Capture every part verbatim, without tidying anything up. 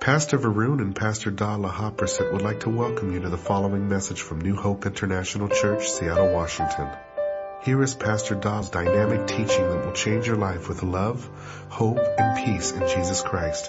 Pastor Varun and Pastor Dala Hopperset would like to welcome you to the following message from New Hope International Church, Seattle, Washington. Here is Pastor Dala's dynamic teaching that will change your life with love, hope, and peace in Jesus Christ.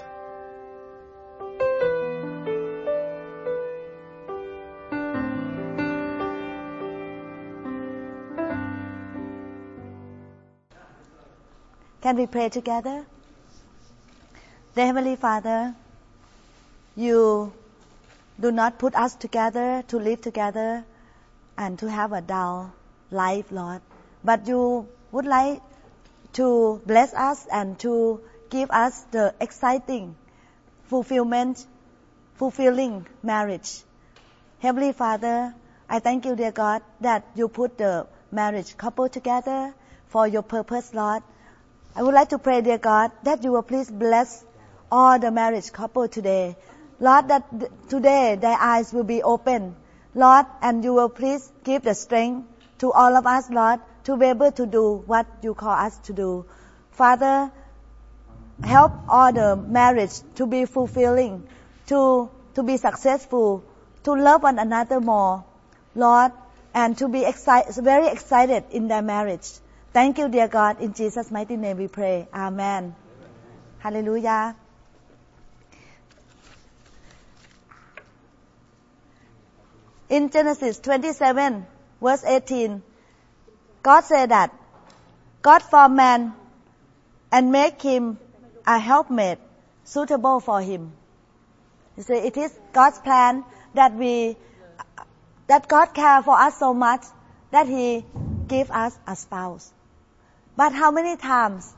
Can we pray together? Dear Heavenly Father, you do not put us together to live together and to have a dull life, Lord. But you would like to bless us and to give us the exciting, fulfillment, fulfilling marriage. Heavenly Father, I thank you, dear God, that you put the marriage couple together for your purpose, Lord. I would like to pray, dear God, that you will please bless all the marriage couple today. Lord, that th- today their eyes will be open, Lord, and you will please give the strength to all of us, Lord, to be able to do what you call us to do. Father, help all the marriage to be fulfilling, to, to be successful, to love one another more, Lord, and to be exci- very excited in their marriage. Thank you, dear God. In Jesus' mighty name we pray. Amen. Hallelujah. In Genesis twenty-seven, verse eighteen, God said that God formed man and make him a helpmate suitable for him. You see, it is God's plan that we, that God cares for us so much that He gave us a spouse. But how many times,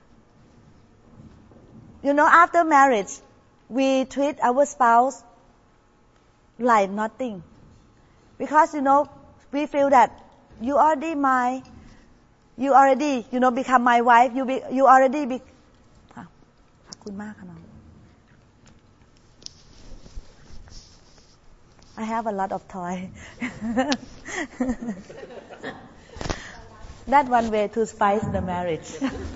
you know, after marriage, we treat our spouse like nothing. Because, you know, we feel that you already my, you already, you know, become my wife, you be, you already be, ขอบคุณมากค่ะน้อง I have a lot of toy. That one way to spice the marriage.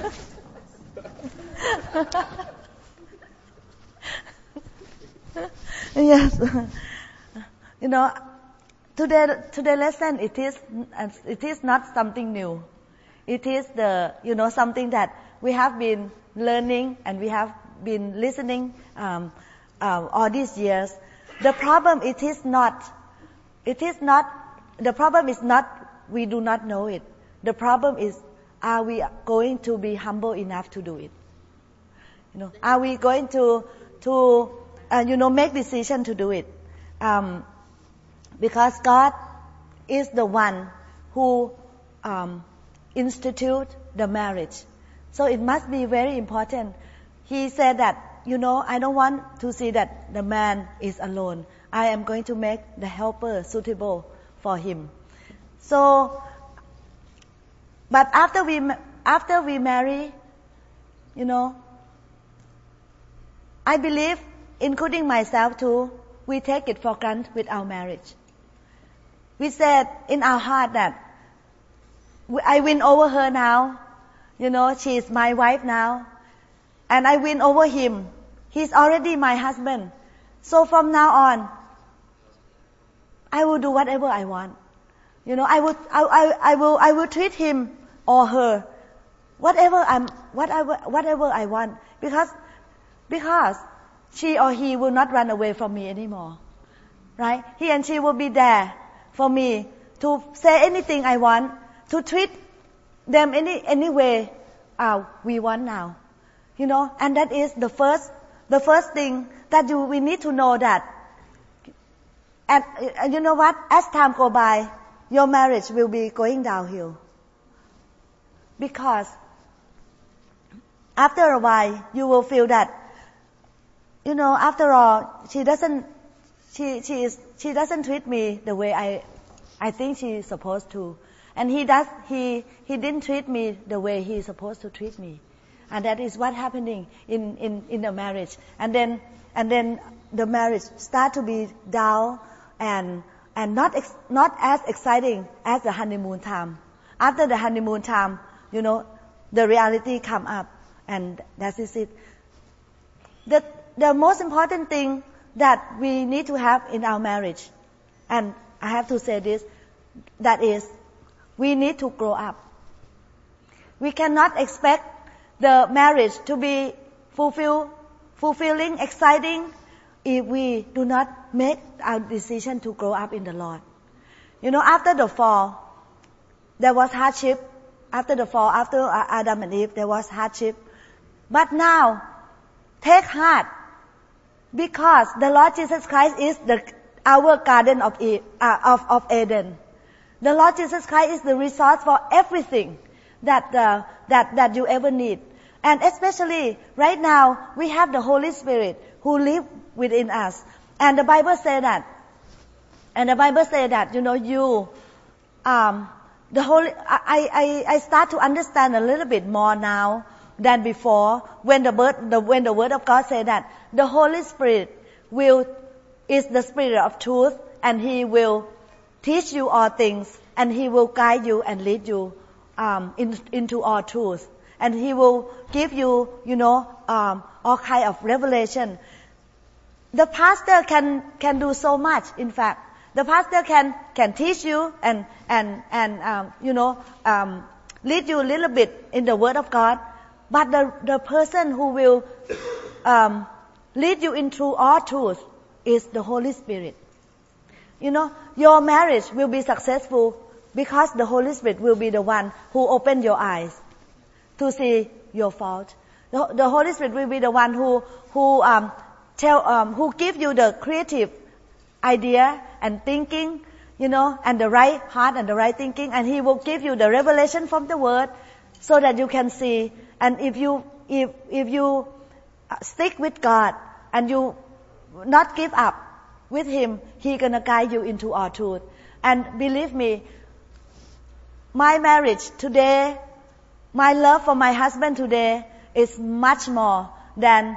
Yes. You know, today, today lesson, it is, it is not something new. It is the, you know, something that we have been learning and we have been listening, um, um, all these years. The problem, it is not, it is not, the problem is not, we do not know it. The problem is, are we going to be humble enough to do it? You know, are we going to, to, uh, you know, make decision to do it? Um, because God is the one who, um, institute the marriage. So it must be very important. He said that, you know, I don't want to see that the man is alone. I am going to make the helper suitable for him. So, but after we, after we marry, you know, I believe, including myself too, we take it for granted with our marriage. We said in our heart that I win over her now. You know, she is my wife now. And I win over him. He's already my husband. So from now on, I will do whatever I want. You know, I would, I, I, I will, I will treat him or her, whatever I'm, whatever, whatever I want, because, because she or he will not run away from me anymore, right? He and she will be there for me to say anything I want, to treat them any any way uh, we want now, you know. And that is the first, the first thing that you we need to know that. And uh, you know what? As time go by, your marriage will be going downhill. Because after a while, you will feel that, you know, after all, she doesn't, she, she is, she doesn't treat me the way I, I think she is supposed to. And he does, he, he didn't treat me the way he is supposed to treat me. And that is what happening in, in, in the marriage. And then, and then the marriage start to be down and, and not, ex, not as exciting as the honeymoon time. After the honeymoon time, you know, the reality come up, and that is it. The the most important thing that we need to have in our marriage, and I have to say this, that is, we need to grow up. We cannot expect the marriage to be fulfill, fulfilling, exciting, if we do not make our decision to grow up in the Lord. You know, after the fall, there was hardship. After the fall, after Adam and Eve, there was hardship. But now, take heart, because the Lord Jesus Christ is the our garden of Eve, uh, of of Eden. The Lord Jesus Christ is the resource for everything that uh, that that you ever need. And especially right now, we have the Holy Spirit who lives within us. And the Bible says that. And the Bible says that, you know, you, um, the Holy, I, I, I start to understand a little bit more now than before when the word, the, when the Word of God says that the Holy Spirit will, is the Spirit of truth, and He will teach you all things, and He will guide you and lead you, um, in, into all truth. And He will give you, you know, um, all kind of revelation. The pastor can can do so much. In fact, the pastor can can teach you and and and um, you know um, lead you a little bit in the Word of God. But the the person who will um, lead you into all truth is the Holy Spirit. You know, your marriage will be successful because the Holy Spirit will be the one who open your eyes to see your fault. The, the Holy Spirit will be the one who who um, tell um, who give you the creative idea and thinking, you know, and the right heart and the right thinking, and He will give you the revelation from the Word, so that you can see. And if you if if you stick with God and you not give up with Him, He gonna guide you into all truth. And believe me, my marriage today, my love for my husband today is much more than,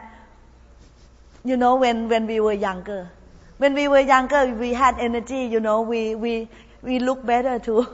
you know, when, when we were younger. When we were younger, we had energy, you know, we, we, we look better too.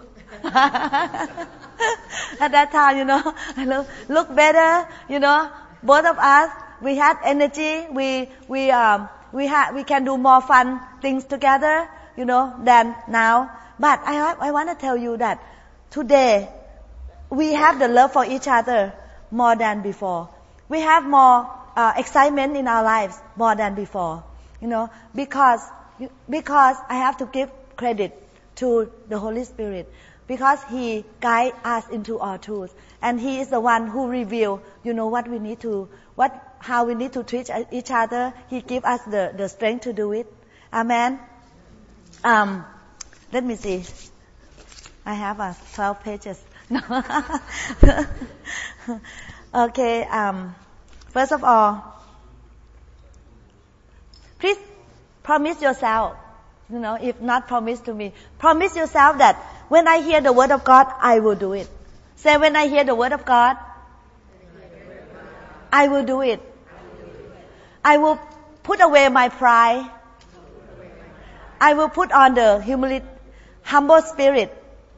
At that time, you know, I look, look better, you know, both of us, we had energy, we, we, um, we had, we can do more fun things together, you know, than now. But I, I want to tell you that today, we have the love for each other more than before. We have more uh, excitement in our lives more than before. You know, because because I have to give credit to the Holy Spirit, because He guides us into all truth, and He is the one who reveals, you know, what we need to, what how we need to treat each other. He gives us the the strength to do it. Amen. Um, let me see. I have uh, twelve pages. Okay, um, first of all, please promise yourself, you know, if not promise to me, promise yourself that when I hear the Word of God, I will do it. Say, when I hear the Word of God, I will do it. I will put away my pride. I will put on the humility, humble spirit.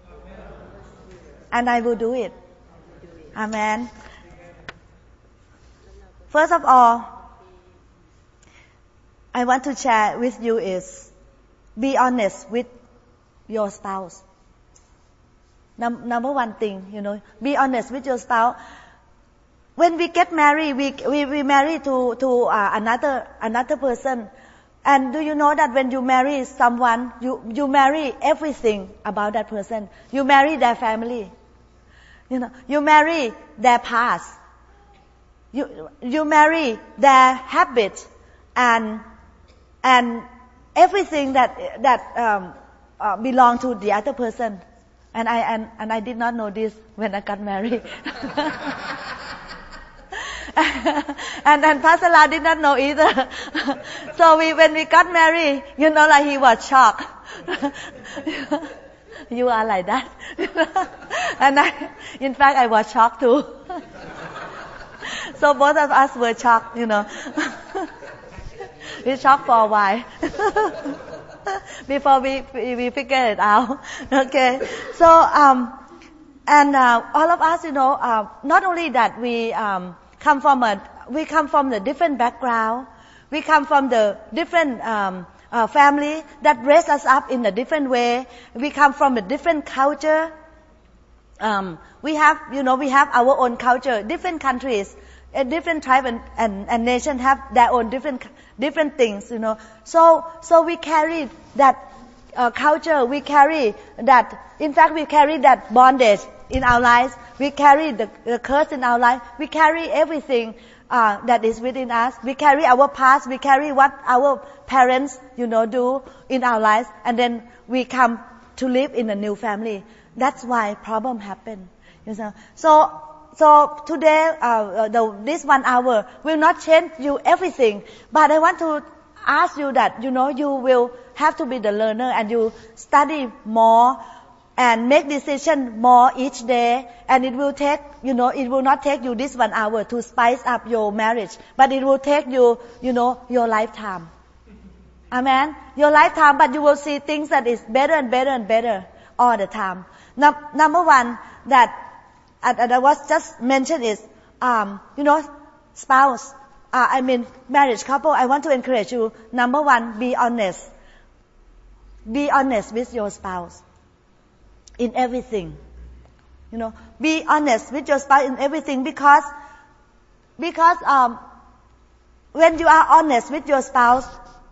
And I will do it. Amen. First of all, I want to share with you is be honest with your spouse. Num- number one thing, you know, be honest with your spouse. When we get married, we we, we marry to to uh, another another person. And do you know that when you marry someone, you you marry everything about that person. You marry their family. You know, you marry their past. You you marry their habits and and everything that that um, uh, belong to the other person. And I and, and I did not know this when I got married. and and Pastor La did not know either. So we when we got married, you know, like he was shocked. You are like that. And I, in fact, I was shocked too. So both of us were shocked, you know. We shocked for a while. Before we, we figured it out. Okay. So, um, and, uh, all of us, you know, uh, not only that we, um, come from a, we come from a different background. We come from the different um, uh, family that raised us up in a different way. We come from a different culture. Um, we have, you know, we have our own culture. Different countries, uh, different tribe and, and, and nation have their own different different things, you know. So so we carry that uh, culture. We carry that. In fact, we carry that bondage in our lives. We carry the, the curse in our life. We carry everything uh, that is within us. We carry our past. We carry what our parents, you know, do in our lives, and then we come to live in a new family. That's why problem happen. You know? So, so today, uh, the, this one hour will not change you everything, but I want to ask you that, you know, you will have to be the learner and you study more and make decision more each day, and it will take, you know, it will not take you this one hour to spice up your marriage, but it will take you, you know, your lifetime. Amen? Your lifetime, but you will see things that is better and better and better all the time. Now, number one that, uh, that I was just mentioned is, um, you know, spouse, uh, I mean marriage couple, I want to encourage you, number one, be honest. Be honest with your spouse in everything. You know, be honest with your spouse in everything, because, because, um, when you are honest with your spouse,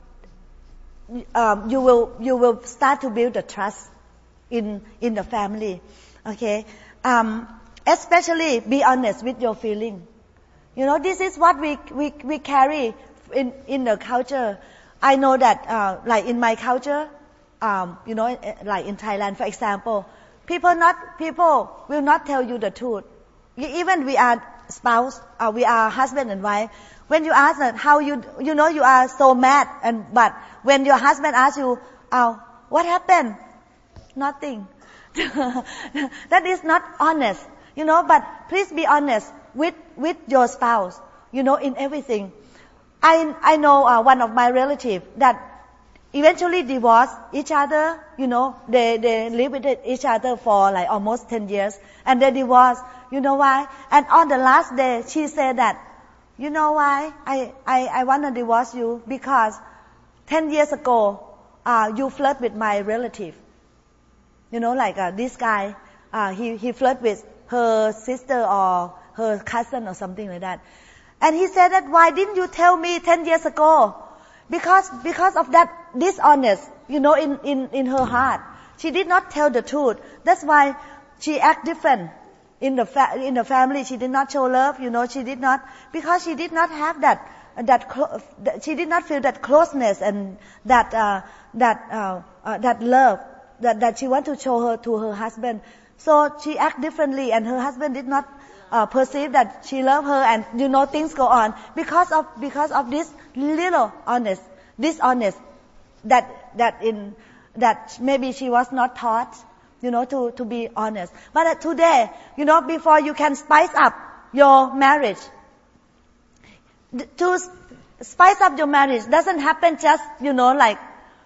um, you will, you will start to build the trust in, in the family. Okay? Um, especially be honest with your feeling. You know, this is what we, we, we carry in, in the culture. I know that, uh, like in my culture, um, you know, like in Thailand, for example, people not, people will not tell you the truth. Even we are spouse, uh, we are husband and wife. When you ask them how you, you know, you are so mad, and, but when your husband asks you, oh, what happened? Nothing. That is not honest, you know, but please be honest with, with your spouse, you know, in everything. I, I know uh, one of my relatives that eventually divorced each other, you know, they, they live with each other for like almost ten years, and they divorced. You know why? And on the last day, she said that, you know why I, I, I want to divorce you? Because ten years ago, uh, you flirt with my relative. You know, like uh, this guy, uh, he, he flirt with her sister or her cousin or something like that. And he said that, why didn't you tell me ten years ago? Because, because of that dishonest, you know, in, in, in her heart. She did not tell the truth. That's why she act different in the fa- in the family. She did not show love, you know, she did not, because she did not have that, that, clo- she did not feel that closeness and that, uh, that, uh, uh, that love that, that she want to show her to her husband. So she act differently, and her husband did not uh, perceive that she loved her, and you know, things go on because of, because of this little honest, dishonest, that, that in, that maybe she was not taught, you know, to, to be honest. But uh, today, you know, before you can spice up your marriage, to spice up your marriage doesn't happen just, you know, like,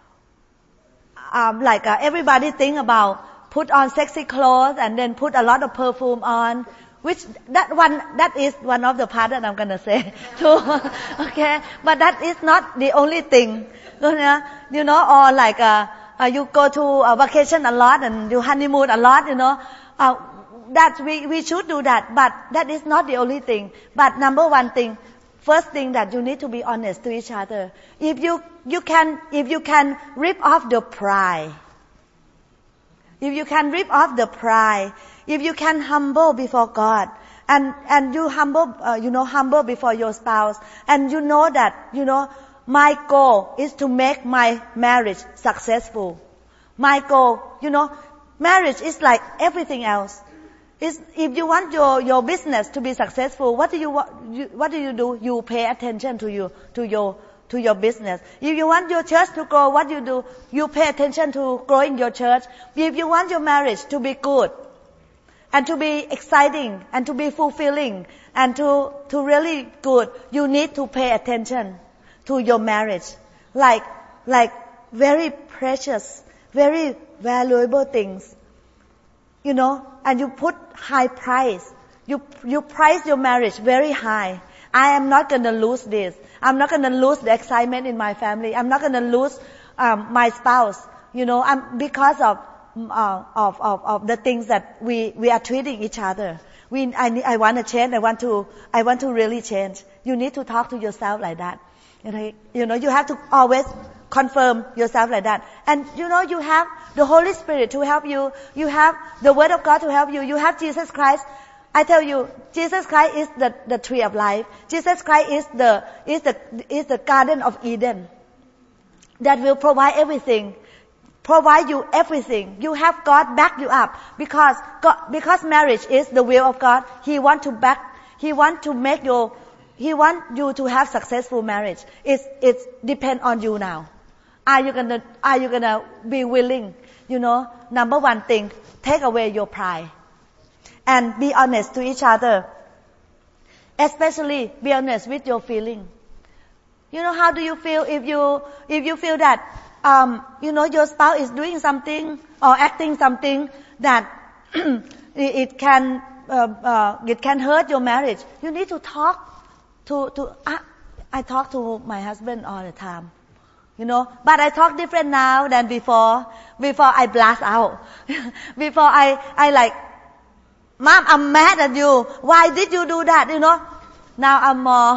um, like uh, everybody think about put on sexy clothes and then put a lot of perfume on, which that one, that is one of the part that I'm gonna say too. Okay, but that is not the only thing, you know, or like uh, uh, you go to a vacation a lot and you honeymoon a lot, you know, uh, that we we should do that, but that is not the only thing. But number one thing, first thing, that you need to be honest to each other. If you you can if you can rip off the pride, if you can rip off the pride, if you can humble before God, and and you humble, uh, you know, humble before your spouse, and you know that, you know, my goal is to make my marriage successful. My goal, you know, marriage is like everything else. It's, if you want your, your business to be successful, what do you, you what do you do? You pay attention to you to your to your business. If you want your church to grow, what do you do? You pay attention to growing your church. If you want your marriage to be good and to be exciting and to be fulfilling and to to really good, you need to pay attention to your marriage, like like very precious, very valuable things, you know. And you put high price. You you price your marriage very high. I am not going to lose this. I'm not going to lose the excitement in my family. I'm not going to lose um, my spouse. You know, I'm, because of, uh, of, of, of the things that we, we are treating each other. We, I, I want to change. I want to, I want to really change. You need to talk to yourself like that. You know, you know, you have to always confirm yourself like that. And you know, you have the Holy Spirit to help you. You have the Word of God to help you. You have Jesus Christ. I tell you, Jesus Christ is the, the tree of life. Jesus Christ is the, is the, is the Garden of Eden that will provide everything. Provide you everything. You have God back you up because God, because marriage is the will of God. He want to back, He want to make you, He want you to have successful marriage. It's, it's depend on you now. Are you gonna, are you gonna be willing? You know, number one thing, take away your pride. And be honest to each other. Especially be honest with your feeling. You know, how do you feel if you, if you feel that, um, you know, your spouse is doing something or acting something that it can, uh, uh, it can hurt your marriage. You need to talk to, to, uh, I talk to my husband all the time. You know, but I talk different now than before. Before I blast out. Before I, I like, Mom, I'm mad at you. Why did you do that? You know, now I'm more,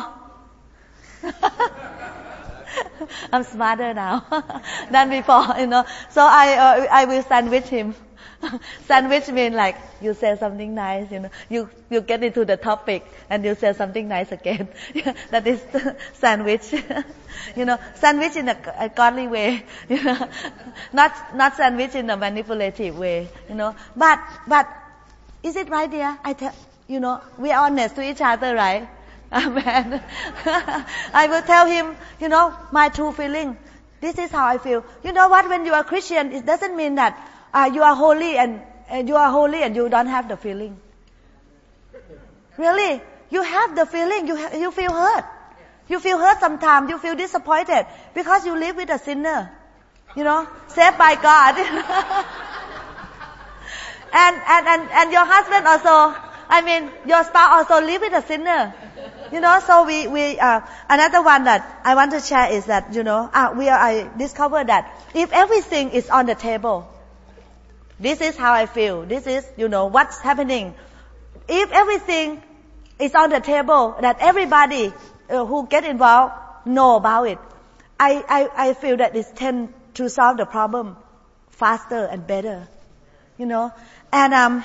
I'm smarter now than before, you know. So I, uh, I will sandwich him. Sandwich means like, you say something nice, you know, you, you get into the topic and you say something nice again. That is sandwich. You know, sandwich in a, a godly way, you know, not, not sandwich in a manipulative way, you know. But, but, is it right, dear? I tell, you know, we are honest to each other, right? Amen. I will tell him, you know, my true feeling. This is how I feel. You know what? When you are Christian, it doesn't mean that uh, you are holy and uh, you are holy and you don't have the feeling. Really, you have the feeling. You ha- you feel hurt. You feel hurt sometimes. You feel disappointed because you live with a sinner. You know, saved by God. And, and, and, and your husband also, I mean, your spouse also live with a sinner. You know, so we, we, uh, another one that I want to share is that, you know, uh, we are, I discovered that if everything is on the table, this is how I feel, this is, you know, what's happening. If everything is on the table, that everybody uh, who get involved know about it, I, I, I feel that it tend to solve the problem faster and better. You know, and um,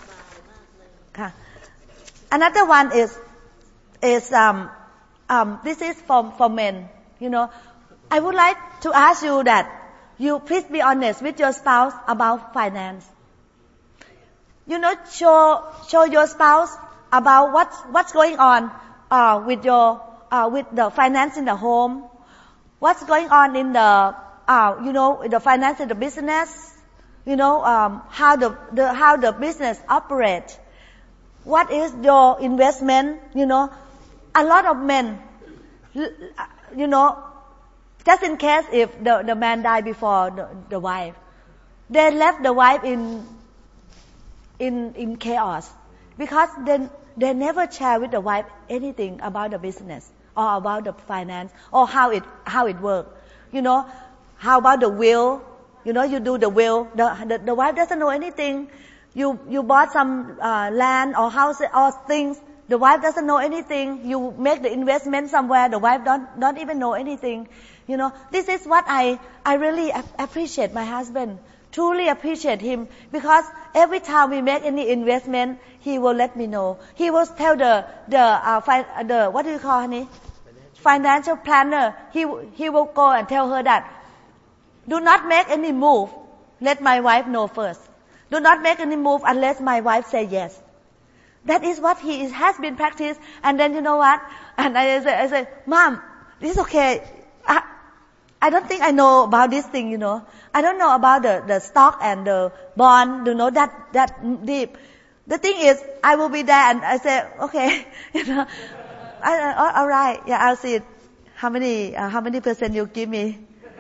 another one is is um, um, this is for for men. You know, I would like to ask you that you please be honest with your spouse about finance. You know, show show your spouse about what's what's going on uh, with your uh, with the finance in the home, what's going on in the uh, you know the finance in the business. You know, um, how the, the, how the business operates. What is your investment? You know, a lot of men, you know, just in case if the, the man died before the, the wife, they left the wife in, in, in chaos because they, they never share with the wife anything about the business or about the finance or how it, how it works. You know, how about the will? You know, you do the will. The, the, the wife doesn't know anything. You, you bought some, uh, land or house or things. The wife doesn't know anything. You make the investment somewhere. The wife don't, don't even know anything. You know, this is what I, I really appreciate my husband. Truly appreciate him because every time we make any investment, he will let me know. He will tell the, the, uh, fi- the, what do you call honey? Financial planner. He, he will go and tell her that, do not make any move. Let my wife know first. Do not make any move unless my wife say yes. That is what he is, has been practiced. And then you know what? And I say, I say, Mom, this is okay. I, I don't think I know about this thing, you know. I don't know about the, the stock and the bond, you know, that, that deep. The thing is, I will be there and I say, okay, you know, I, I, all right, yeah, I'll see it. How many, uh, how many percent you give me?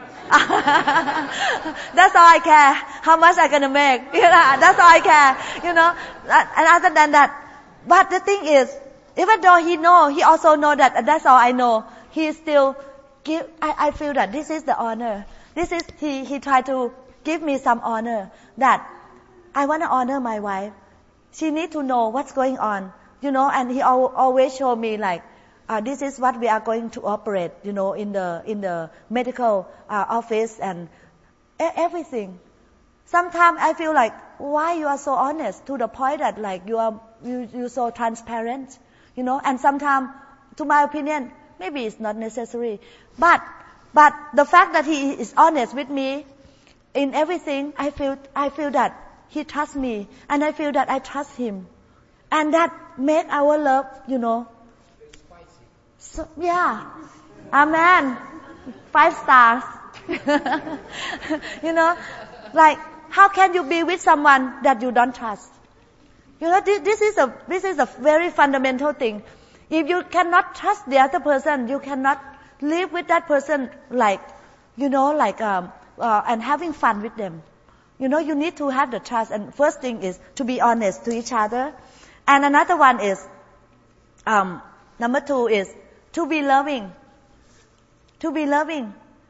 That's all I care. How much I gonna make? You know, that's all I care. You know, and other than that. But the thing is, even though he know, he also know that, and that's all I know, he still give, I, I feel that this is the honor. This is, he, he tried to give me some honor that I want to honor my wife. She need to know what's going on, you know, and he al- always show me like, uh, this is what we are going to operate, you know, in the, in the medical uh, office and e- everything. Sometimes I feel like, why you are so honest to the point that like you are, you, you so transparent, you know, and sometimes, to my opinion, maybe it's not necessary. But, but the fact that he is honest with me in everything, I feel, I feel that he trusts me, and I feel that I trust him. And that make our love, you know, so, yeah, amen, five stars. You know, like, how can you be with someone that you don't trust? You know, this, this is a, this is a very fundamental thing. If you cannot trust the other person, you cannot live with that person like, you know, like, um, uh, and having fun with them. You know, you need to have the trust. And first thing is to be honest to each other. And another one is, um, number two is to be loving. To be loving.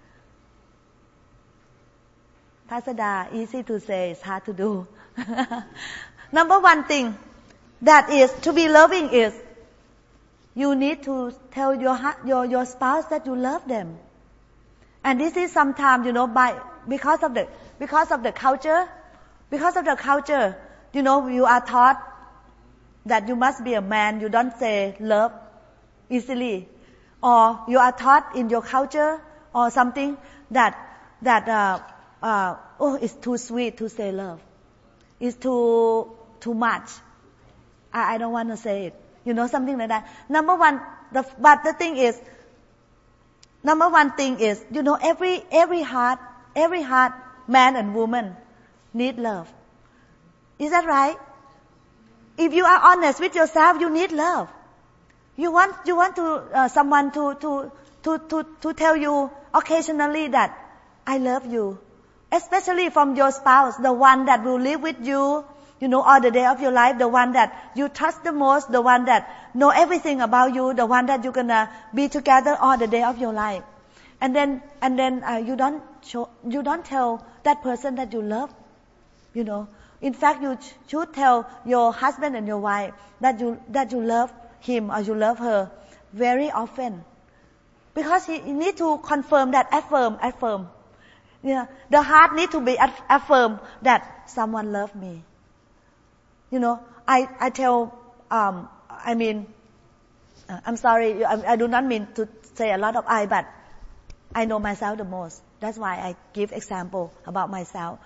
Pasada, easy to say, it's hard to do. Number one thing that is to be loving is you need to tell your your your spouse that you love them. And this is sometimes, you know, by because of the because of the culture, because of the culture, you know, you are taught that you must be a man. You don't say love easily, or you are taught in your culture or something that that. Uh, Uh, oh, it's too sweet to say love. It's too, too much. I, I don't want to say it. You know, something like that. Number one, the, but the thing is, number one thing is, you know, every, every heart, every heart, man and woman, need love. Is that right? If you are honest with yourself, you need love. You want, you want to, uh, someone to, to, to, to, to tell you occasionally that, I love you. Especially from your spouse, the one that will live with you, you know, all the day of your life, the one that you trust the most, the one that know everything about you, the one that you're gonna be together all the day of your life. And then, and then uh, you don't show, you don't tell that person that you love, you know. In fact, you should tell your husband and your wife that you that you love him or you love her very often, because he, you need to confirm that, affirm, affirm. Yeah, the heart need to be affirmed that someone loves me. You know, I I tell, um, I mean, uh, I'm sorry, I, I do not mean to say a lot of I, but I know myself the most. That's why I give example about myself.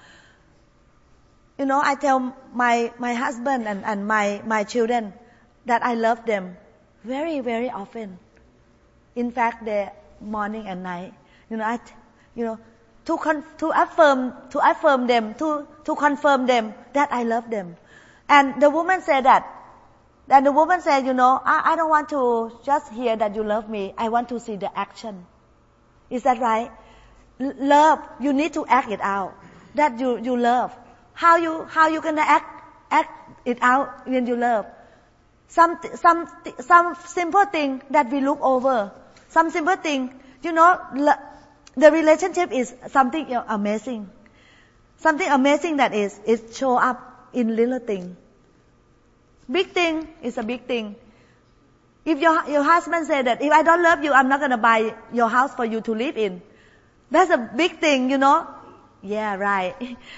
You know, I tell my my husband and and my my children that I love them very very often. In fact, the morning and night. You know, I, you know. To con- to affirm to affirm them to to confirm them that I love them, and the woman said that, and the woman said, you know, I, I don't want to just hear that you love me. I want to see the action. Is that right? L- love, you need to act it out. That you you love. How you how you gonna act act it out when you love? Some some some simple thing that we look over. Some simple thing, you know. Lo- The relationship is something amazing. Something amazing that is, it show up in little thing. Big thing is a big thing. If your, your husband said that, if I don't love you, I'm not going to buy your house for you to live in. That's a big thing, you know. Yeah, right.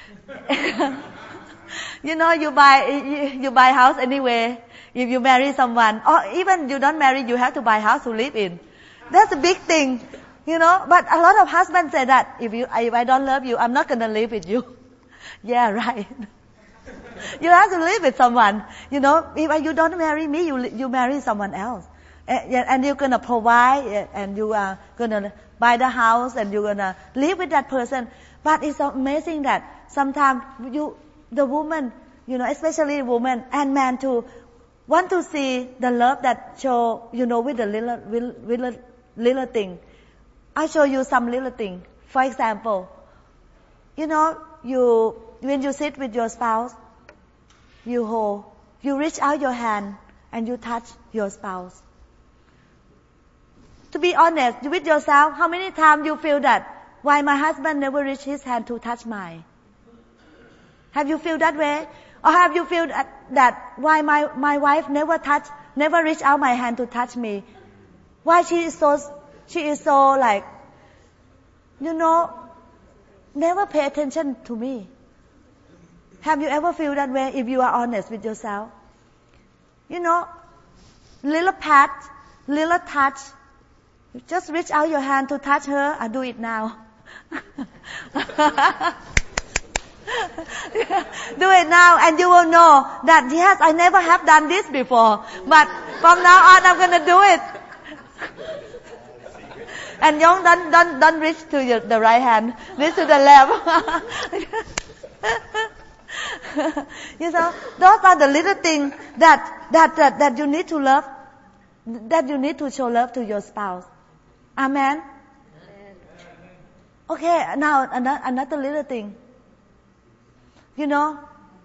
You know, you buy, you, you buy house anyway. If you marry someone, or even you don't marry, you have to buy house to live in. That's a big thing. You know, but a lot of husbands say that, if you, if I don't love you, I'm not gonna live with you. Yeah, right. You have to live with someone. You know, if you don't marry me, you, you marry someone else. And, and you're gonna provide, and you are gonna buy the house, and you're gonna live with that person. But it's amazing that sometimes you, the woman, you know, especially women and men too, want to see the love that show, you know, with the little, with, with little thing. I'll show you some little thing. For example, you know, you, when you sit with your spouse, you hold, you reach out your hand and you touch your spouse. To be honest with yourself, how many times you feel that, why my husband never reached his hand to touch mine? Have you feel that way? Or have you feel that, that why my, my wife never touch, never reach out my hand to touch me? Why she is so, she is so like, you know, never pay attention to me? Have you ever feel that way if you are honest with yourself? You know, little pat, little touch. Just reach out your hand to touch her and do it now. Do it now and you will know that yes, I never have done this before. But from now on I'm gonna do it. And don't, don't, don't, don't reach to your, the right hand. Reach to the left. You know, those are the little things that, that, that, that you need to love, that you need to show love to your spouse. Amen? Okay, now another, another little thing. You know,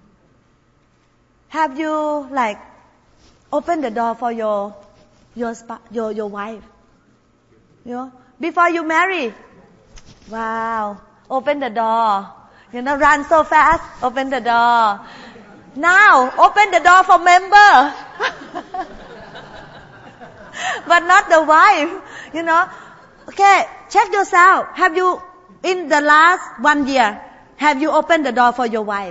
have you like opened the door for your, your, sp- your, your wife? You know, before you marry. Wow. Open the door. You know, run so fast. Open the door. Now, open the door for member. But not the wife. You know. Okay, check yourself. Have you, in the last one year, have you opened the door for your wife?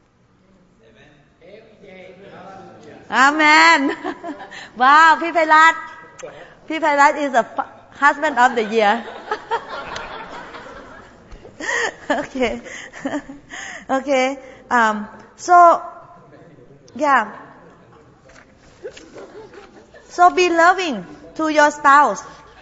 Amen. Wow, พี่ไพรัตน์ พี่ไพรัตน์ is a husband of the year. Okay. Okay. Um, so, yeah. So be loving to your spouse.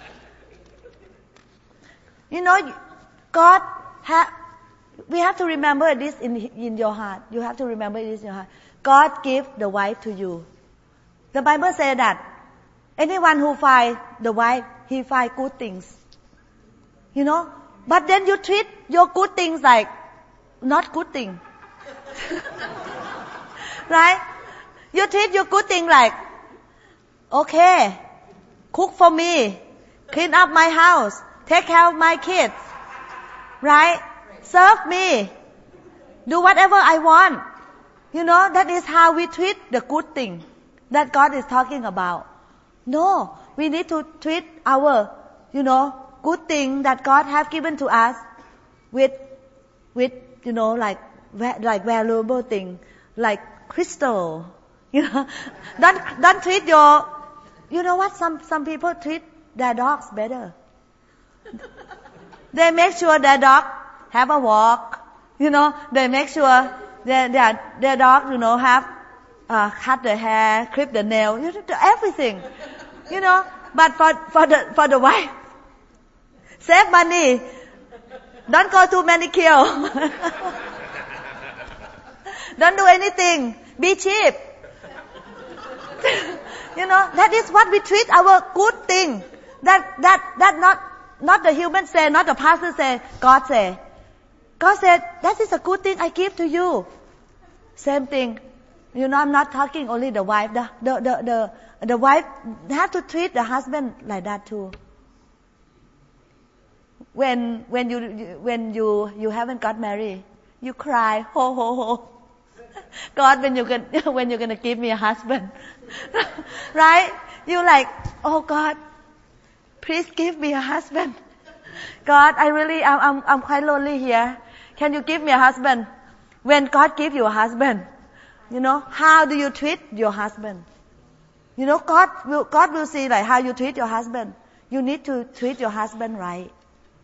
You know, God ha- we have to remember this in, in your heart. You have to remember this in your heart. God gave the wife to you. The Bible says that anyone who finds the wife, he finds good things. You know? But then you treat your good things like not good thing. Right? You treat your good thing like, okay, cook for me, clean up my house, take care of my kids. Right? Serve me. Do whatever I want. You know, that is how we treat the good thing that God is talking about. No, we need to treat our, you know, good thing that God have given to us with, with, you know, like, like valuable thing, like crystal. You know, don't, don't treat your, you know what, some, some people treat their dogs better. They make sure their dog have a walk. You know, they make sure their, their, their dog, you know, have, uh, cut the hair, clip the nail, you know, everything. You know, but for, for the, for the wife, save money. Don't go to manicure. Don't do anything. Be cheap. You know, that is what we treat our good thing. That, that, that not, not the human say, not the pastor say, God say. God said, that is a good thing I give to you. Same thing. You know, I'm not talking only the wife. The, the, the, the, the wife have to treat the husband like that too. When, when you, when you, you haven't got married, you cry, ho, ho, ho. God, when you can, when you're gonna give me a husband. Right? You like, oh God, please give me a husband. God, I really, I'm, I'm, I'm quite lonely here. Can you give me a husband? When God gives you a husband, you know, how do you treat your husband? You know, God will, God will see like how you treat your husband. You need to treat your husband right.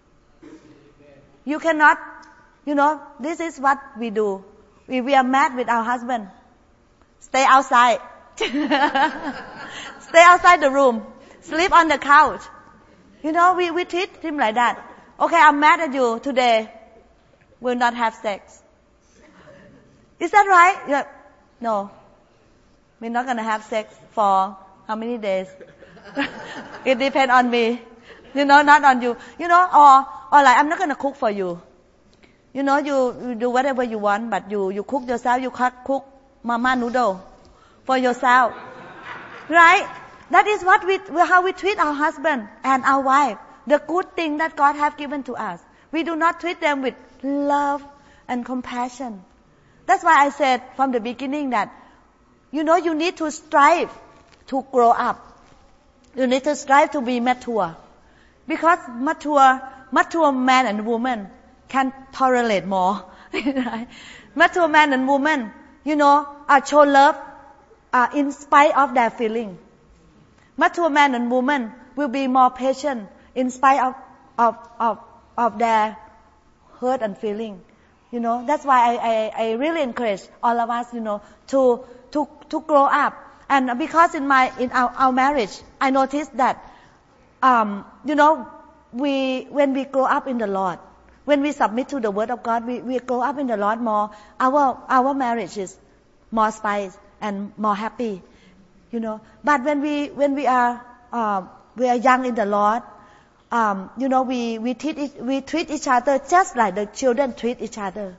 You cannot, you know, this is what we do. We, we are mad with our husband. Stay outside. Stay outside the room. Sleep on the couch. You know, we, we treat him like that. Okay, I'm mad at you today. We'll not have sex. Is that right? Yeah. No. We're not gonna have sex for how many days? It depends on me. You know, not on you. You know, or, or like, I'm not gonna cook for you. You know, you, you do whatever you want, but you, you cook yourself, you cook, cook mama noodle for yourself. Right? That is what we, how we treat our husband and our wife. The good thing that God has given to us. We do not treat them with love and compassion. That's why I said from the beginning that, you know, you need to strive to grow up. You need to strive to be mature. Because mature, mature man and woman can tolerate more. Right? Mature man and woman, you know, are show love uh, in spite of their feeling. Mature man and woman will be more patient in spite of, of, of, of their hurt and feeling. You know, that's why I, I, I really encourage all of us, you know, to, to, to grow up. And because in my, in our, our marriage, I noticed that, um, you know, we, when we grow up in the Lord, when we submit to the Word of God, we, we grow up in the Lord more, our, our marriage is more spice and more happy, you know. But when we, when we are, uh, we are young in the Lord, Um, you know, we, we treat it, we treat each other just like the children treat each other.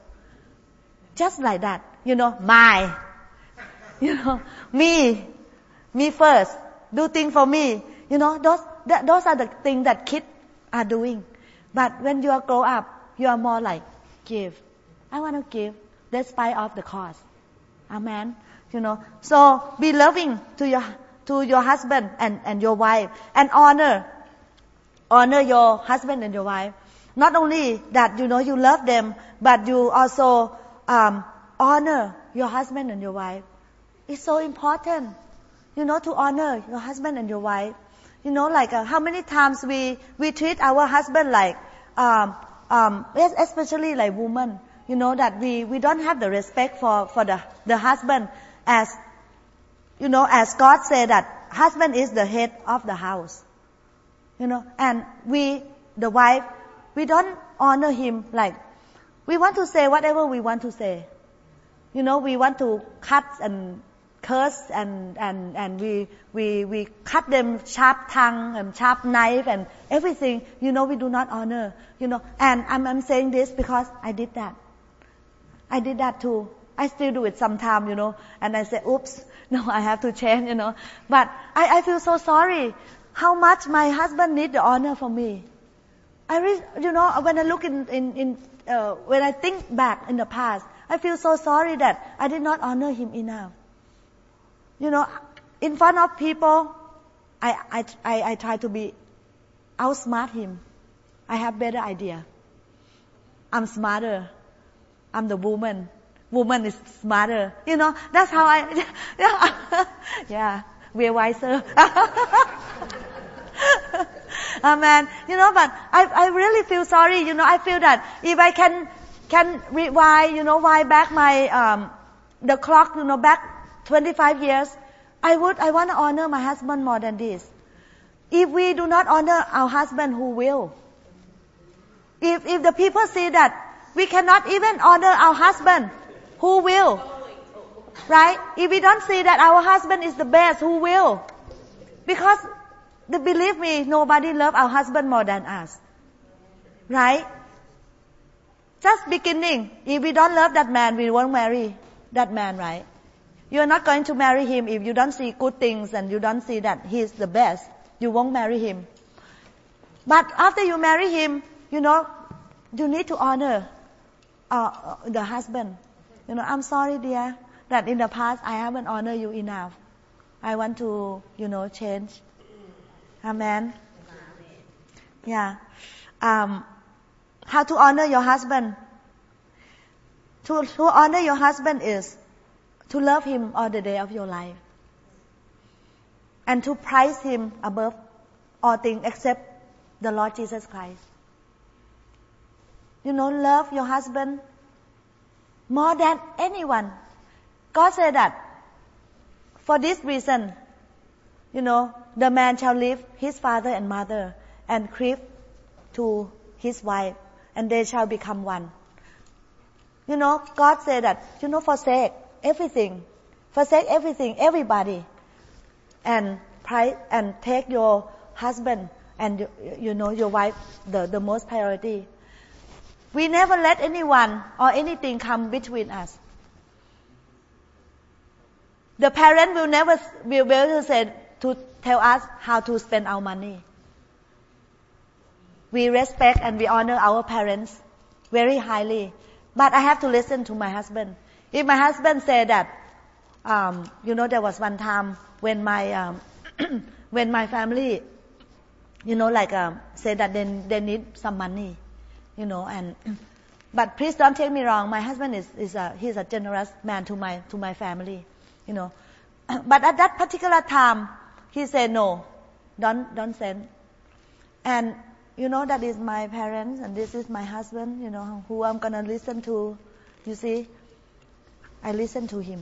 Just like that. You know, my. You know, me. Me first. Do things for me. You know, those, that, those are the things that kids are doing. But when you are grow up, you are more like, give. I want to give, despite of the cost. Amen. You know, so be loving to your, to your husband and, and your wife. And honor. Honor your husband and your wife. Not only that, you know, you love them, but you also um, honor your husband and your wife. It's so important, you know, to honor your husband and your wife. You know, like uh, how many times we we treat our husband like, um, um, especially like women, you know, that we we don't have the respect for for the the husband as, you know, as God said that husband is the head of the house. You know, and we, the wife, we don't honor him like, we want to say whatever we want to say. You know, we want to cut and curse and, and, and we, we, we cut them sharp tongue and sharp knife and everything. You know, we do not honor, you know, and I'm, I'm saying this because I did that. I did that too. I still do it sometimes, you know, and I say, oops, no, I have to change, you know, but I, I feel so sorry. How much my husband need the honor from me. I really, you know, when I look in, in, in uh, when I think back in the past, I feel so sorry that I did not honor him enough. You know, in front of people, I, I, I, I try to be, outsmart him. I have better idea. I'm smarter. I'm the woman. Woman is smarter. You know, that's how I, yeah, yeah, we're wiser. Amen. You know, but I, I really feel sorry. You know, I feel that if I can, can rewind, you know, wind back my, um, the clock, you know, back twenty-five years, I would, I want to honor my husband more than this. If we do not honor our husband, who will? If, if the people see that we cannot even honor our husband, who will? Right? If we don't see that our husband is the best, who will? Because, believe me, nobody loves our husband more than us. Right? Just beginning. If we don't love that man, we won't marry that man, right? You are not going to marry him if you don't see good things and you don't see that he is the best. You won't marry him. But after you marry him, you know, you need to honor uh, the husband. You know, I'm sorry, dear, that in the past I haven't honored you enough. I want to, you know, change. Amen. Yeah. Um, how to honor your husband? To, to honor your husband is to love him all the day of your life. And to prize him above all things except the Lord Jesus Christ. You know, love your husband more than anyone. God said that for this reason, you know, the man shall leave his father and mother and cleave to his wife, and they shall become one. You know, God said that, you know, forsake everything, forsake everything, everybody, and pri- and take your husband and, you know, your wife the, the most priority. We never let anyone or anything come between us. The parent will never will be able to say to tell us how to spend our money. We respect and we honor our parents very highly, but I have to listen to my husband. If my husband said that, um, you know, there was one time when my um, when my family, you know, like um, said that they they need some money, you know, and but please don't take me wrong. My husband is is a he's a generous man to my to my family, you know. But at that particular time, he said no, don't don't send. And you know, that is my parents and this is my husband, you know, who I'm gonna listen to. You see, I listen to him.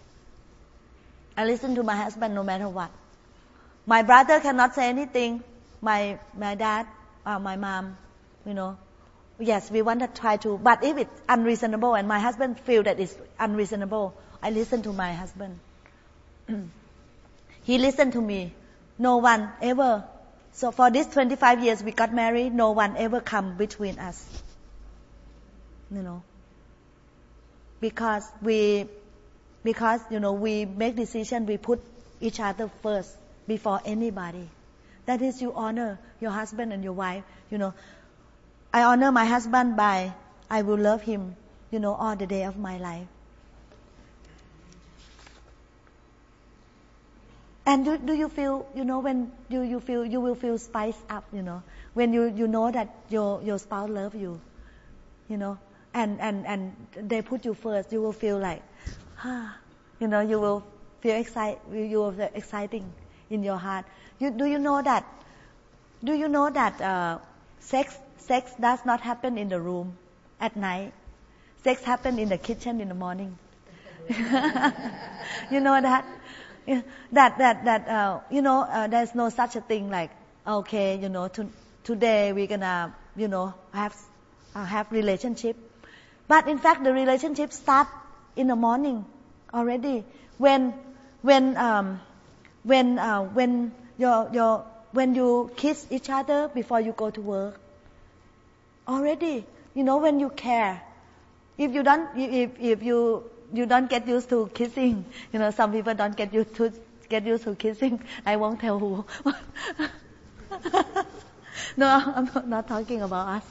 I listen to my husband no matter what. My brother cannot say anything. My my dad, uh, my mom, you know. Yes, we want to try to, but if it's unreasonable and my husband feel that it's unreasonable, I listen to my husband. He listened to me. No one ever. So for this twenty-five years we got married, no one ever come between us. You know. Because we, because, you know, we make decision, we put each other first before anybody. That is, you honor your husband and your wife, you know. I honor my husband by, I will love him, you know, all the day of my life. And do, do you feel, you know, when you, you feel, you will feel spiced up, you know, when you, you know that your, your spouse love you, you know, and, and, and they put you first, you will feel like, ah, you know, you will feel excited, you will feel exciting in your heart. You, do you know that, do you know that, uh, sex, sex does not happen in the room at night. Sex happens in the kitchen in the morning. You know that? That, that, that, uh, you know, uh, there's no such a thing like, okay, you know, to, today we're gonna, you know, have, uh, have relationship. But in fact, the relationship starts in the morning already. When, when, um, when, uh, when your, your, when you kiss each other before you go to work. Already, you know, when you care. If you don't, if, if you, you don't get used to kissing, you know, some people don't get used to, get used to kissing. I won't tell who. No, I'm not talking about us.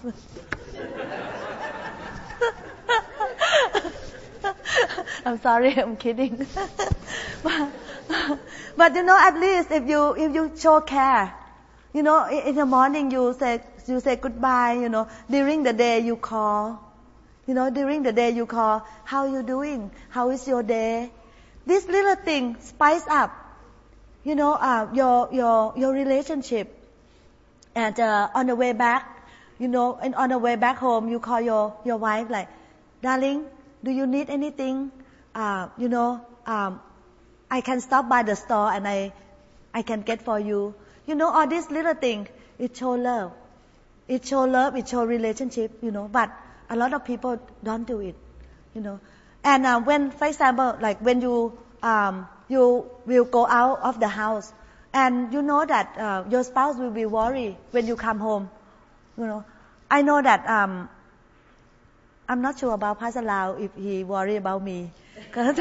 I'm sorry, I'm kidding. but, but you know, at least if you, if you show care, you know, in the morning you say, you say goodbye, you know, during the day you call. You know, during the day you call, how you doing? How is your day? This little thing spice up, you know, uh, your, your, your relationship. And, uh, on the way back, you know, and on the way back home, you call your, your wife like, darling, do you need anything? Uh, you know, um, I can stop by the store and I, I can get for you. You know, all these little things, it show love. It show love, it show relationship, you know, but a lot of people don't do it, you know. And uh, when, for example, like when you um, you will go out of the house, and you know that uh, your spouse will be worried when you come home, you know. I know that um, I'm not sure about Pastor Lau if he worry about me, but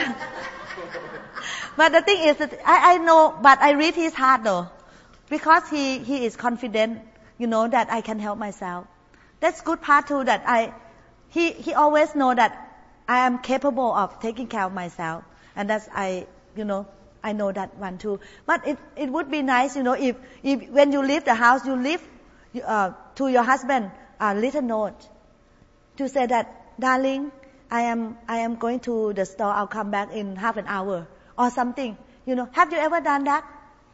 the thing is that I, I know, but I read his heart though, because he he is confident, you know, that I can help myself. That's good part too, that I. He, he always know that I am capable of taking care of myself. And that's, I, you know, I know that one too. But it, it would be nice, you know, if, if when you leave the house, you leave, uh, to your husband a little note to say that, darling, I am, I am going to the store, I'll come back in half an hour or something. You know, have you ever done that?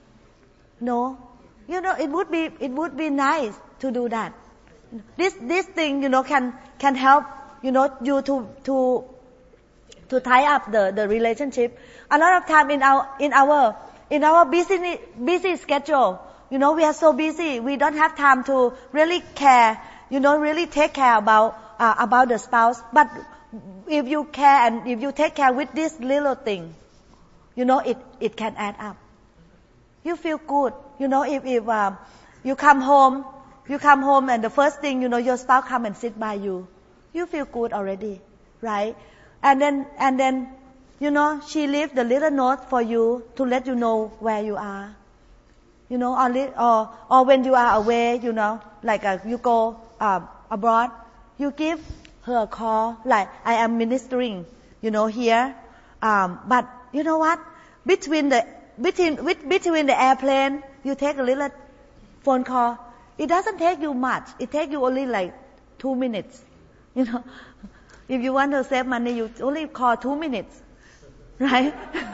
No? You know, it would be, it would be nice to do that. This, this thing, you know, can, can help, you know, you to, to, to tie up the, the relationship. A lot of time in our, in our, in our busy, busy schedule, you know, we are so busy, we don't have time to really care, you know, really take care about, uh, about the spouse. But if you care and if you take care with this little thing, you know, it, it can add up. You feel good, you know, if, if, uh, you come home, You come home and the first thing, you know, your spouse come and sit by you. You feel good already, right? And then, and then, You know, she leave the little note for you to let you know where you are. You know, or, or, or when you are away, you know, like uh, you go uh, abroad, you give her a call, like I am ministering, you know, here. Um, but you know what? Between the between with, between the airplane, you take a little phone call. It doesn't take you much. It takes you only like two minutes. You know, if you want to save money, you only call two minutes, right?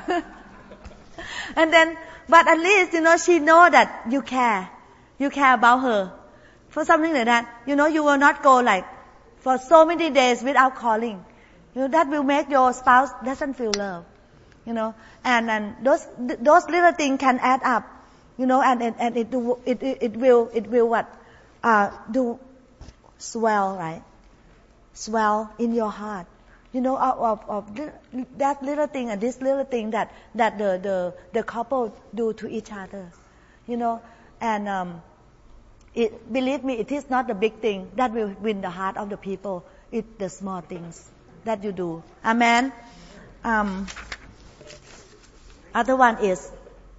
And then, but at least you know she know that you care. You care about her. For something like that, you know, you will not go like for so many days without calling. You know, that will make your spouse doesn't feel love. You know, and and those those little things can add up. You know, and and, and it, do, it it it will it will what uh do swell, right? Swell in your heart. You know, of, of, of that little thing and this little thing that that the the the couple do to each other. You know, and um, it believe me, it is not the big thing that will win the heart of the people. It's the small things that you do. Amen. Um, other one is.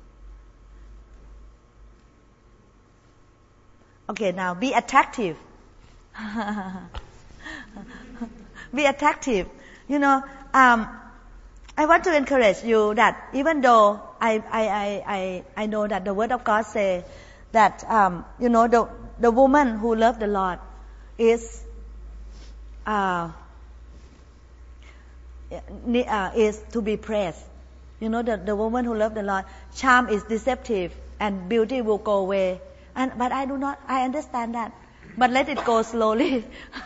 Okay, now be attractive. Be attractive. You know, um, I want to encourage you that even though I I I I, I know that the Word of God say that um, you know the the woman who loves the Lord is uh, uh, is to be praised. You know, the the woman who loves the Lord, charm is deceptive and beauty will go away. And but I do not. I understand that, but let it go slowly.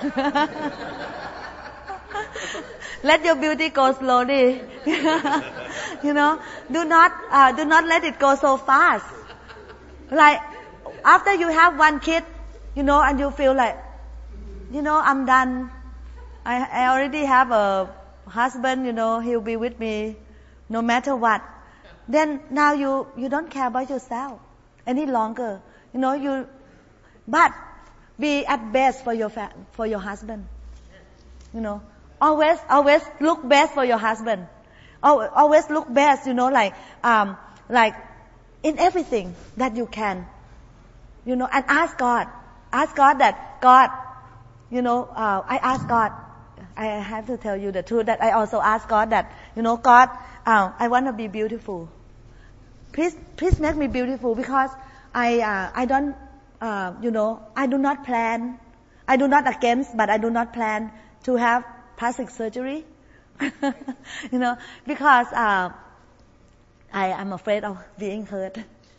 Let your beauty go slowly. You know, do not uh, do not let it go so fast. Like after you have one kid, you know, and you feel like, you know, I'm done. I I already have a husband. You know, he'll be with me no matter what. Then now you you don't care about yourself any longer. You know, you, but be at best for your fa- for your husband. You know, always always look best for your husband. Always look best. You know, like um like in everything that you can. You know, and ask God, ask God that God, you know, uh, I ask God. I have to tell you the truth that I also ask God that, you know, God, uh, I want to be beautiful. Please, please make me beautiful because I, uh, I don't, uh, you know, I do not plan. I do not against, but I do not plan to have plastic surgery. You know, because uh, I am afraid of being hurt.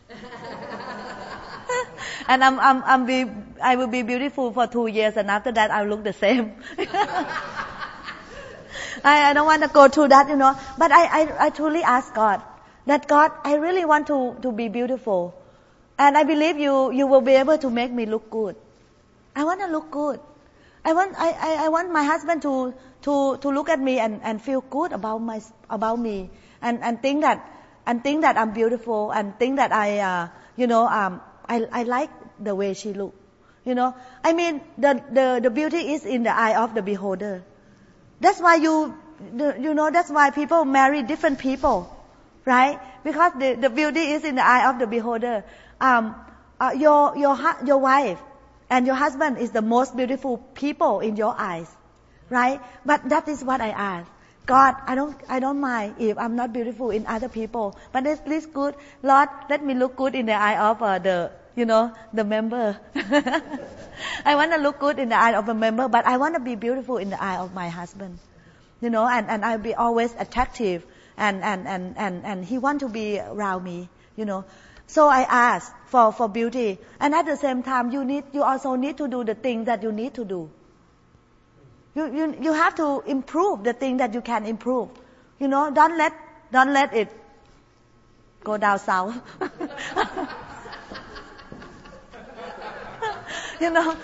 And I'm, I'm, I'm be, I will be beautiful for two years, and after that I'll look the same. I, I don't want to go through that, you know. But I, I, I truly ask God that God, I really want to, to be beautiful. And I believe you, you will be able to make me look good. I want to look good. I want, I, I, I want my husband to, to, to look at me and, and feel good about my, about me. And, and think that, and think that I'm beautiful and think that I, uh, you know, um, I, I like the way she look. You know, I mean, the, the, the beauty is in the eye of the beholder. That's why you, the, you know, that's why people marry different people, right? Because the, the beauty is in the eye of the beholder. Um, uh, your, your, your wife and your husband is the most beautiful people in your eyes, right? But that is what I ask. God, I don't, I don't mind if I'm not beautiful in other people, but at least good. Lord, let me look good in the eye of uh, the, you know, the member. I want to look good in the eye of a member, but I want to be beautiful in the eye of my husband. You know, and, and I'll be always attractive, and, and, and, and, and he want to be around me, you know. So I ask for, for beauty. And at the same time, you need, you also need to do the thing that you need to do. You, you, you have to improve the thing that you can improve. You know, don't let, don't let it go down south. You know,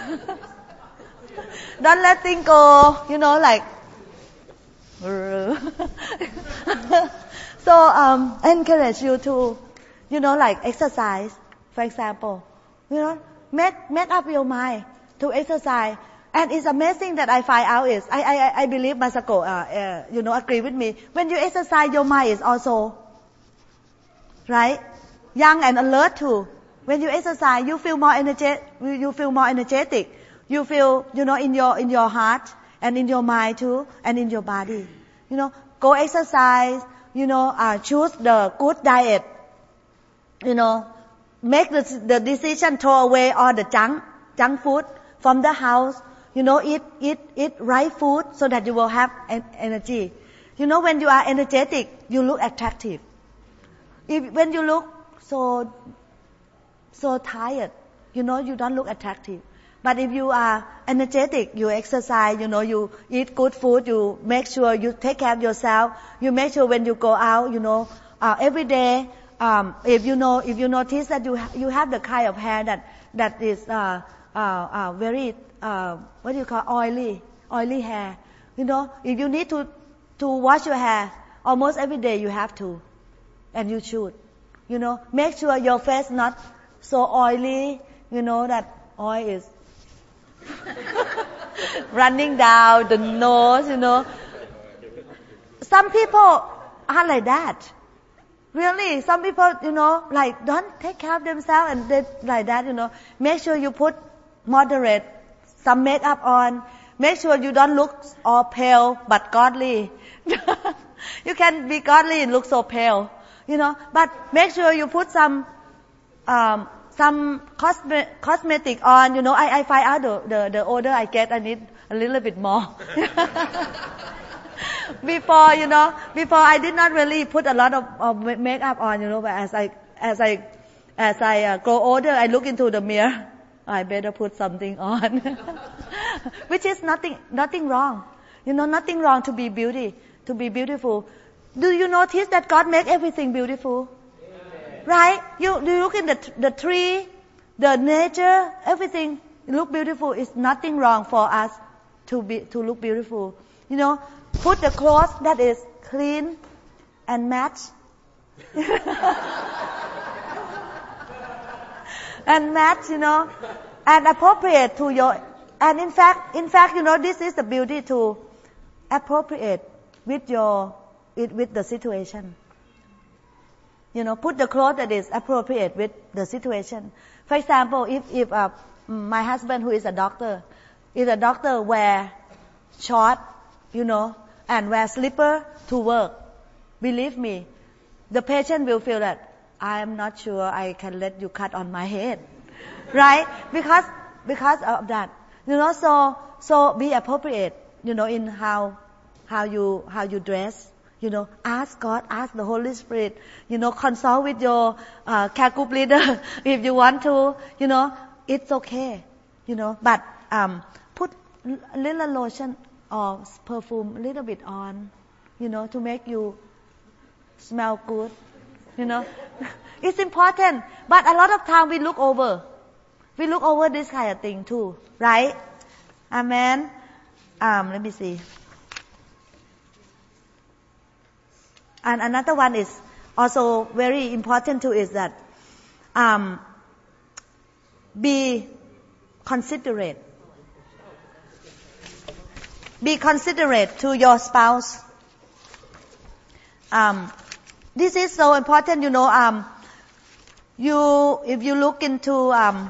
don't let things go, you know, like, so, um, I encourage you to, you know, like exercise, for example, you know, make, make up your mind to exercise. And it's amazing that I find out is, I, I, I believe Masako, uh, uh, you know, agree with me. When you exercise, your mind is also, right? Young and alert too. When you exercise, you feel more energetic, you feel more energetic. You feel, you know, in your, in your heart and in your mind too, and in your body. You know, go exercise, you know, uh, choose the good diet. You know, make the, the decision, throw away all the junk, junk food from the house. You know, eat, eat, eat right food so that you will have energy. You know, when you are energetic, you look attractive. If, when you look so, so tired, you know, you don't look attractive. But if you are energetic, you exercise, you know, you eat good food, you make sure you take care of yourself, you make sure when you go out, you know, uh, every day, um, if you know, if you notice that you, ha- you have the kind of hair that, that is, uh, uh, uh, very, uh, what do you call, oily, oily hair. You know, if you need to, to wash your hair, almost every day you have to. And you should. You know, make sure your face not so oily, you know, that oil is running down the nose, you know. Some people are like that. Really, some people, you know, like don't take care of themselves and they like that, you know. Make sure you put moderate, some makeup on. Make sure you don't look all pale but godly. You can be godly and look so pale, you know. But make sure you put some um, some cosme- cosmetic on. You know, I, I find out the, the the older I get, I need a little bit more. Before, you know, before I did not really put a lot of, of makeup on, you know. But as I as I as I uh, grow older, I look into the mirror. I better put something on, which is nothing, nothing wrong. You know, nothing wrong to be beauty, to be beautiful. Do you notice that God made everything beautiful? Amen. Right? You, you look in the, the tree, the nature, everything look beautiful. It's nothing wrong for us to be, to look beautiful. You know, put the clothes that is clean and match. And match, you know, and appropriate to your, and in fact, in fact, you know, this is the beauty to appropriate with your, with the situation. You know, put the clothes that is appropriate with the situation. For example, if, if, uh, my husband who is a doctor, if a doctor wear short, you know, and wear slipper to work, believe me, the patient will feel that, I am not sure I can let you cut on my head. Right? Because, because of that. You know, so, so be appropriate, you know, in how, how you, how you dress. You know, ask God, ask the Holy Spirit, you know, consult with your, uh, care group leader if you want to, you know, it's okay, you know, but, um, put a little lotion or perfume a little bit on, you know, to make you smell good. You know, it's important. But a lot of time we look over. We look over this kind of thing too, right? Amen. Um, let me see. And another one is also very important too is that, um, be considerate. Be considerate to your spouse. Um, This is so important, you know, um, you, if you look into, um,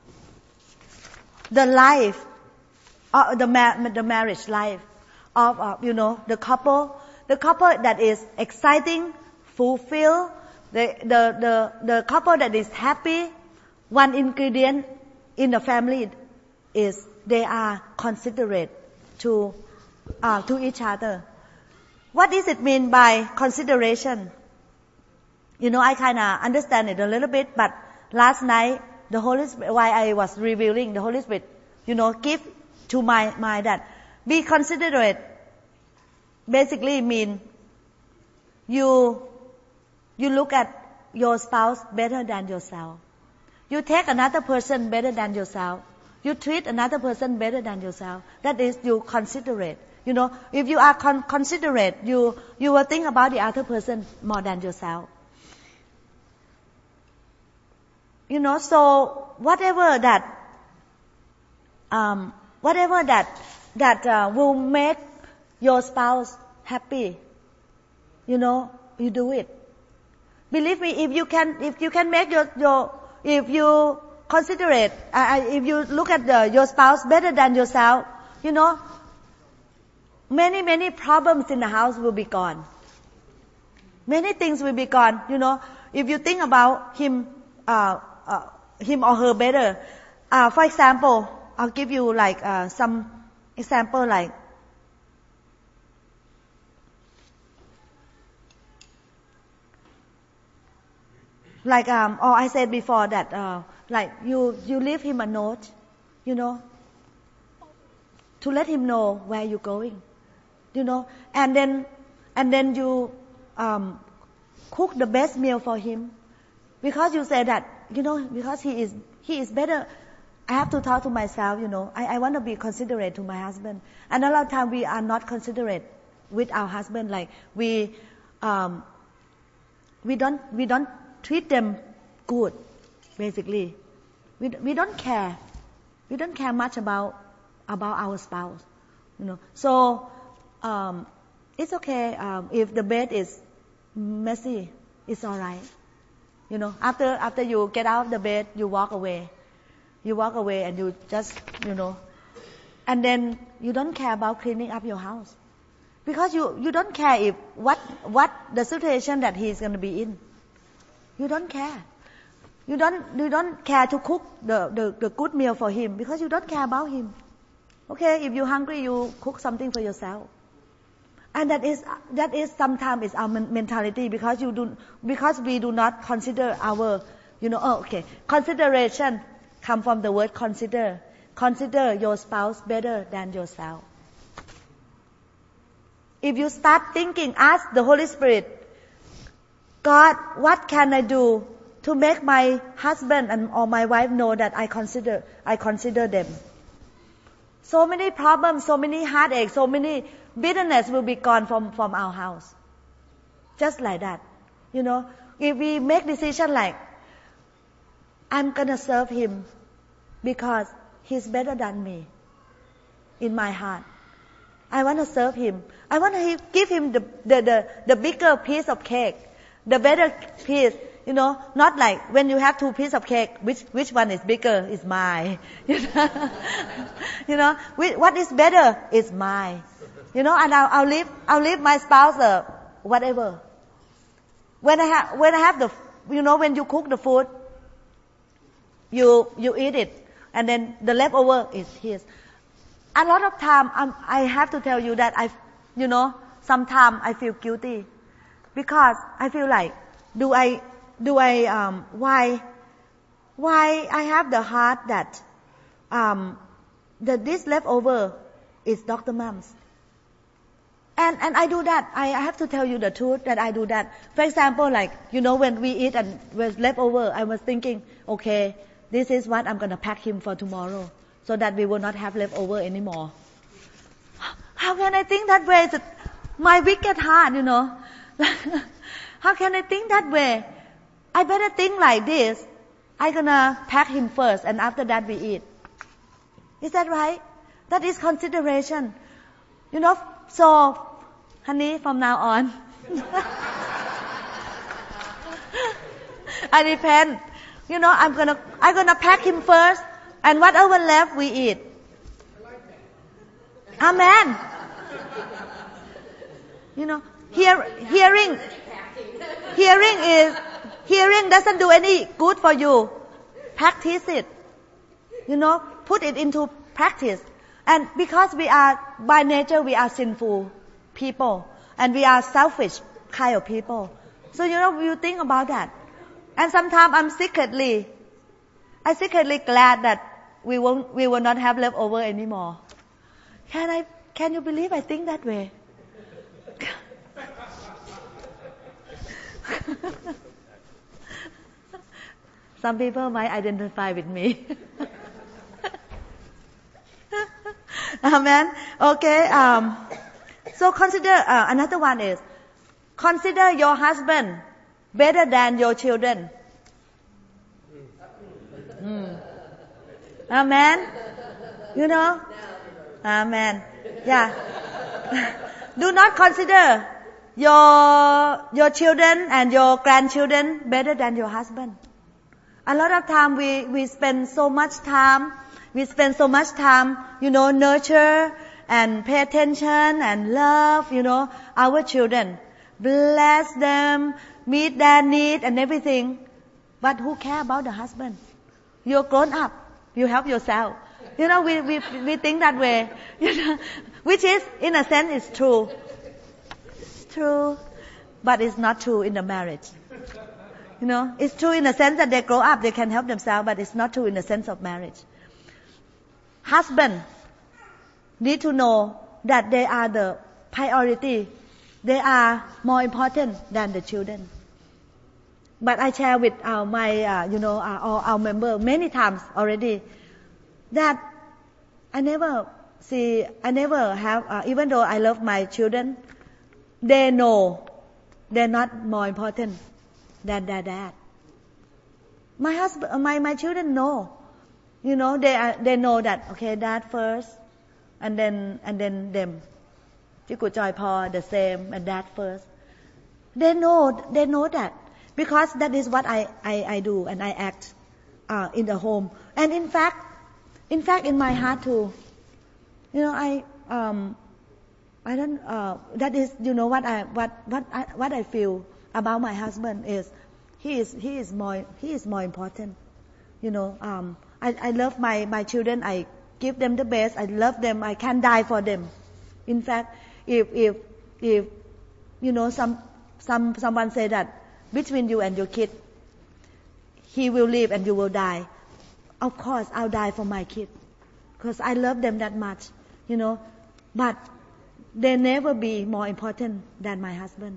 the life, uh, the ma- the marriage life of, uh, you know, the couple, the couple that is exciting, fulfilled, the, the, the, the couple that is happy, one ingredient in the family is they are considerate to, uh, to each other. What does it mean by consideration? You know, I kind of understand it a little bit, but last night, the Holy Spirit, while I was revealing, the Holy Spirit, you know, give to my mind that be considerate basically mean you, you look at your spouse better than yourself. You take another person better than yourself. You treat another person better than yourself. That is, you considerate. You know, if you are con- considerate, you, you will think about the other person more than yourself. You know, so whatever that, um, whatever that that uh, will make your spouse happy, you know, you do it. Believe me, if you can, if you can make your your, if you considerate, uh, if you look at the, your spouse better than yourself, you know, many many problems in the house will be gone. Many things will be gone, you know. If you think about him, uh, uh, him or her better. Uh, for example, I'll give you like uh, some example like like um or I said before that uh, like you you leave him a note, you know, to let him know where you're going, you know, and then and then you um, cook the best meal for him, because you say that, you know, because he is he is better. I have to talk to myself, you know. I, I want to be considerate to my husband. And a lot of times we are not considerate with our husband. Like we, um, we don't we don't treat them good. Basically, we we don't care. We don't care much about about our spouse, you know. So um, it's okay um, if the bed is messy. It's all right, you know. After after you get out of the bed, you walk away. You walk away and you just, you know, and then you don't care about cleaning up your house, because you, you don't care if what what the situation that he's going to be in. You don't care. You don't you don't care to cook the, the, the good meal for him, because you don't care about him. Okay, if you're hungry, you cook something for yourself. And that is that is sometimes is our mentality, because you do because we do not consider our, you know, oh, okay, consideration come from the word consider. Consider your spouse better than yourself. If you start thinking, ask the Holy Spirit, God, what can I do to make my husband and or my wife know that I consider I consider them? So many problems, so many heartaches, so many bitterness will be gone from, from our house. Just like that. You know, if we make decision like, I'm gonna serve him because he's better than me in my heart. I want to serve him. I want to give him the, the, the, the bigger piece of cake, the better piece. You know, not like when you have two pieces of cake, which which one is bigger is mine. You know, you know, what is better is mine. You know, and I'll, I'll leave I'll leave my spouse uh, whatever. When I have when I have the, you know, when you cook the food, you you eat it, and then the leftover is his. A lot of time, um, I have to tell you that I, you know, sometimes I feel guilty, because I feel like, do I, do I, um, why, why I have the heart that, um, that this leftover is Doctor Mom's. And, and I do that. I, I have to tell you the truth that I do that. For example, like, you know, when we eat and was leftover, I was thinking, okay, this is what I'm gonna pack him for tomorrow, so that we will not have leftover anymore. How can I think that way? It's my wicked heart, you know. How can I think that way? I better think like this. I'm gonna pack him first, and after that we eat. Is that right? That is consideration. You know, so, honey, from now on, I repent. You know, I'm gonna, I'm gonna pack him first, and whatever left, we eat. Amen. You know, hear, hearing, hearing is, hearing doesn't do any good for you. Practice it. You know, put it into practice. And because we are, by nature, we are sinful people, and we are selfish kind of people. So, you know, you think about that. And sometimes I'm secretly, I'm secretly glad that we won't, we will not have leftover anymore. Can I, can you believe I think that way? Some people might identify with me. Amen. Okay. Um, so consider, uh, another one is, consider your husband better than your children. Mm. Amen. You know, Amen. Yeah. Do not consider your your children and your grandchildren better than your husband. A lot of time we we spend so much time, we spend so much time, you know, nurture and pay attention and love, you know, our children. Bless them, meet their need and everything. But who care about the husband? You're grown up. You help yourself. You know, we, we, we think that way. You know, which is, in a sense, is true. It's true. But it's not true in the marriage. You know, it's true in the sense that they grow up, they can help themselves, but it's not true in the sense of marriage. Husband need to know that they are the priority. They are more important than the children. But I share with our, my, uh, you know, our, our member many times already that I never see, I never have, uh, even though I love my children, they know they're not more important than their dad. My husband, my, my children know, you know, they are, they know that, okay, dad first, and then, and then them. Chiku Joy Paul, the same, and dad first. They know, they know that. Because that is what I, I, I do and I act uh, in the home. And in fact, in fact, in my heart too, you know, I, um, I don't, uh, that is, you know, what I, what, what I, what I feel about my husband is, he is, he is more, he is more important. You know, um, I, I love my, my children. I give them the best. I love them. I can die for them. In fact, if, if, if, you know, some, some, someone say that, between you and your kid, he will live and you will die. Of course, I'll die for my kid. Because I love them that much, you know. But they never be more important than my husband.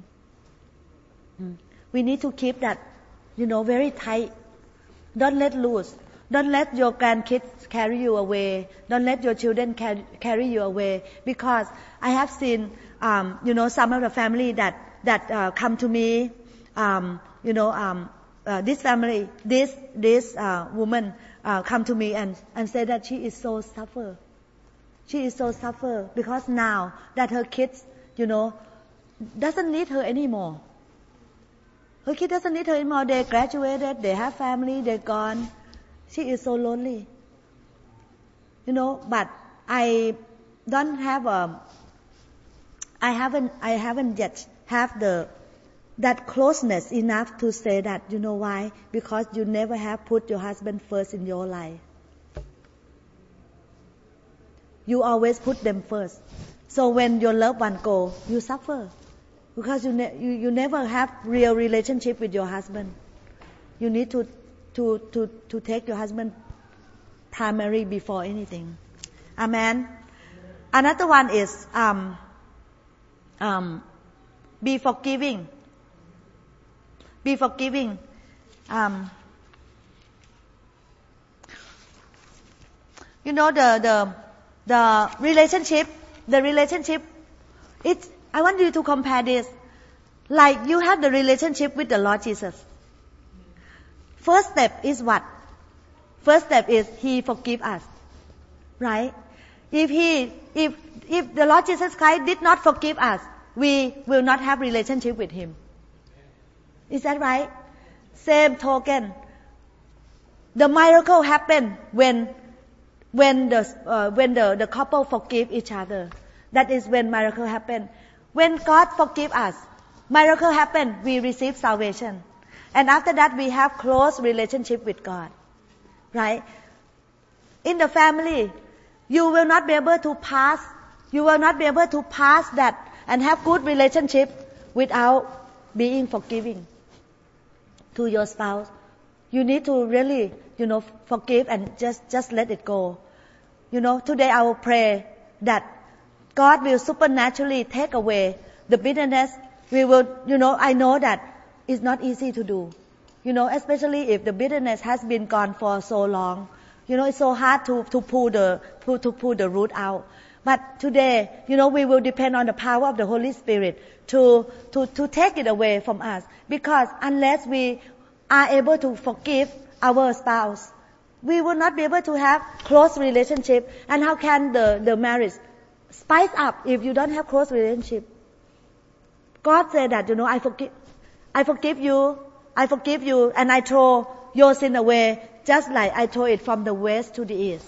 Mm. We need to keep that, you know, very tight. Don't let loose. Don't let your grandkids carry you away. Don't let your children carry, carry you away. Because I have seen, um, you know, some of the family that, that uh, come to me, Um, you know, um, uh, this family, this this uh, woman uh, come to me and and say that she is so suffer. She is so suffer because now that her kids, you know, doesn't need her anymore. Her kid doesn't need her anymore. They graduated, they have family, they're gone. She is so lonely. You know, but I don't have a. I haven't. I haven't yet have the. That closeness enough to say that, you know why? Because you never have put your husband first in your life. You always put them first. So when your loved one go, you suffer. Because you, ne- you, you never have real relationship with your husband. You need to, to, to, to take your husband primary before anything. Amen. Another one is, um, um, be forgiving. Be forgiving. Um, you know the the the relationship, the relationship. It's. I want you to compare this, like you have the relationship with the Lord Jesus. First step is what? First step is He forgive us, right? If He, if if the Lord Jesus Christ did not forgive us, we will not have relationship with Him. Is that right? Same token. The miracle happened when, when the uh, when the, the couple forgive each other. That is when miracle happened. When God forgive us, miracle happened. We receive salvation, and after that we have close relationship with God. Right? In the family, you will not be able to pass. You will not be able to pass that and have good relationship without being forgiving to your spouse. You need to really, you know, forgive and just, just let it go. You know, today I will pray that God will supernaturally take away the bitterness. We will, you know, I know that it's not easy to do. You know, especially if the bitterness has been gone for so long. You know, it's so hard to, to pull the, to, to pull the root out. But today, you know, we will depend on the power of the Holy Spirit to, to, to take it away from us. Because unless we are able to forgive our spouse, we will not be able to have close relationship. And how can the, the marriage spice up if you don't have close relationship? God said that, you know, I forgive, I forgive you, I forgive you, and I throw your sin away, just like I throw it from the west to the east.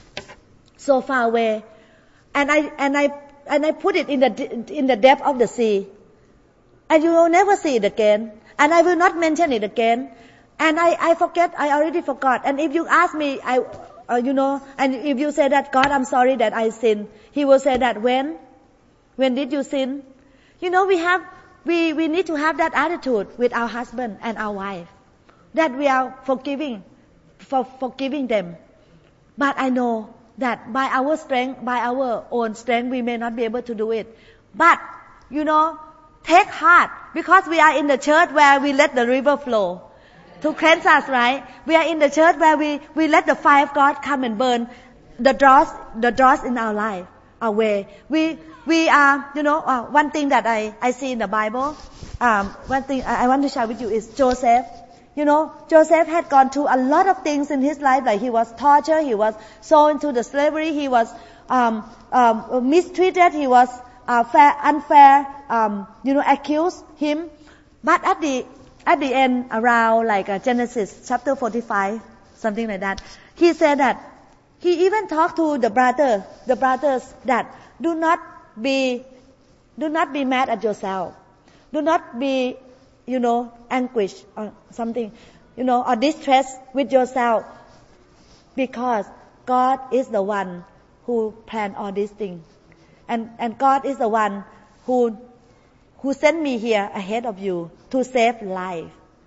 So far away. And I, and I, and I put it in the, in the depth of the sea. And you will never see it again. And I will not mention it again. And I, I forget, I already forgot. And if you ask me, I, uh, you know, and if you say that, God, I'm sorry that I sinned, He will say that, when? When did you sin? You know, we have, we, we need to have that attitude with our husband and our wife. That we are forgiving, for forgiving them. But I know that by our strength, by our own strength, we may not be able to do it. But, you know, take heart, because we are in the church where we let the river flow to cleanse us, right? We are in the church where we, we let the fire of God come and burn the dross, the dross in our life away. We, we are, you know, uh, one thing that I, I see in the Bible, um, one thing I, I want to share with you is Joseph. You know, Joseph had gone through a lot of things in his life, like he was tortured, he was sold into the slavery, he was, um, um, mistreated, he was, uh, fair, unfair, um, you know, accused him. But at the, at the end, around like uh, Genesis chapter forty-five, something like that, he said that he even talked to the brother, the brothers that do not be, do not be mad at yourself. Do not be, you know, anguish or something, you know, or distressed with yourself, because God is the one who planned all these things. And, and God is the one who, who sent me here ahead of you to save life.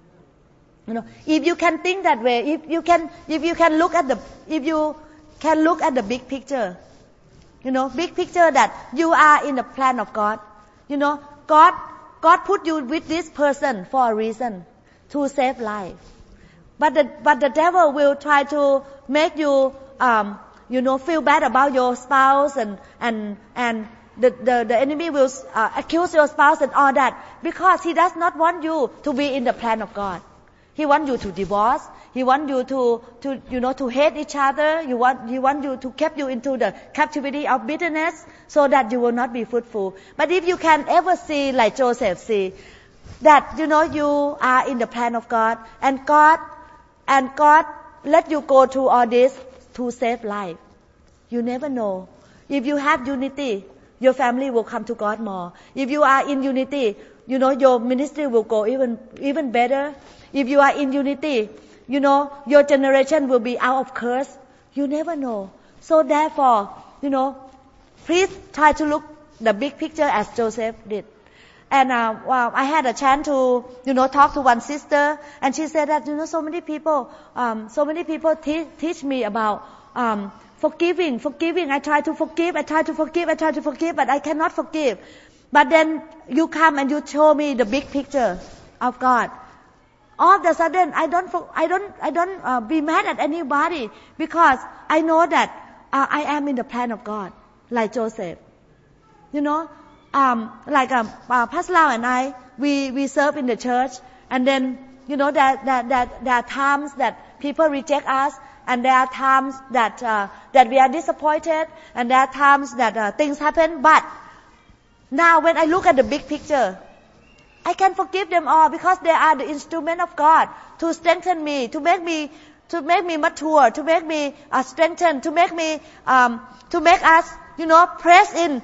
You know, if you can think that way, if you can, if you can look at the, if you can look at the big picture, you know, big picture that you are in the plan of God. You know, God, God put you with this person for a reason, to save life. But the, but the devil will try to make you, um, you know, feel bad about your spouse, and, and, and the, the, the enemy will uh, accuse your spouse and all that, because he does not want you to be in the plan of God. He wants you to divorce. He wants you to, to, you know, to hate each other. You want, he wants you to keep you into the captivity of bitterness, so that you will not be fruitful. But if you can ever see, like Joseph see, that, you know, you are in the plan of God, and God, and God let you go through all this to save life. You never know. If you have unity, your family will come to God more. If you are in unity, you know, your ministry will go even, even better. If you are in unity, you know, your generation will be out of curse. You never know. So therefore, you know, please try to look the big picture as Joseph did. And uh, wow, I had a chance to, you know, talk to one sister, and she said that, you know, so many people, um, so many people te- teach me about um, forgiving, forgiving. I try to forgive, I try to forgive, I try to forgive, but I cannot forgive. But then you come and you show me the big picture of God. All of a sudden, I don't, I don't, I don't uh, be mad at anybody, because I know that uh, I am in the plan of God, like Joseph. You know, um, like um, uh, Pastor Lau and I, we we serve in the church, and then, you know, there there there, there are times that people reject us, and there are times that uh, that we are disappointed, and there are times that uh, things happen. But now, when I look at the big picture, I can forgive them all, because they are the instrument of God to strengthen me, to make me, to make me mature, to make me uh, strengthen, to make me, um, to make us, you know, press in,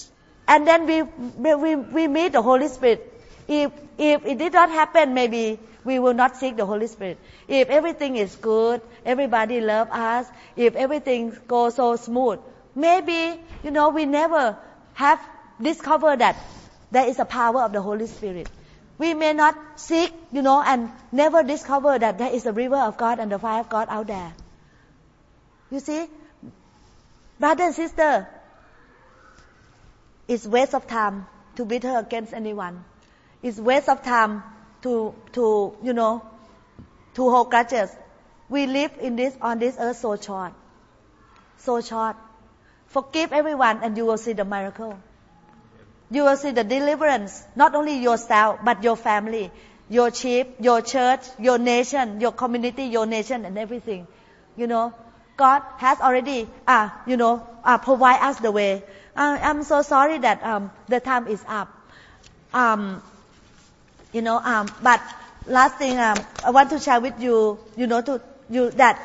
and then we we we meet the Holy Spirit. If if it did not happen, maybe we will not seek the Holy Spirit. If everything is good, everybody love us, if everything goes so smooth, maybe, you know, we never have discovered that there is a power of the Holy Spirit. We may not seek, you know, and never discover that there is a river of God and the fire of God out there. You see, brother and sister, it's waste of time to bitter against anyone. It's waste of time to, to, you know, to hold grudges. We live in this, on this earth so short. So short. Forgive everyone and you will see the miracle. You will see the deliverance, not only yourself, but your family, your sheep, your church, your nation, your community, your nation, and everything. You know, God has already, uh, you know, uh, provide us the way. Uh, I'm so sorry that um, the time is up. Um, you know, um, but last thing um, I want to share with you, you know, to you that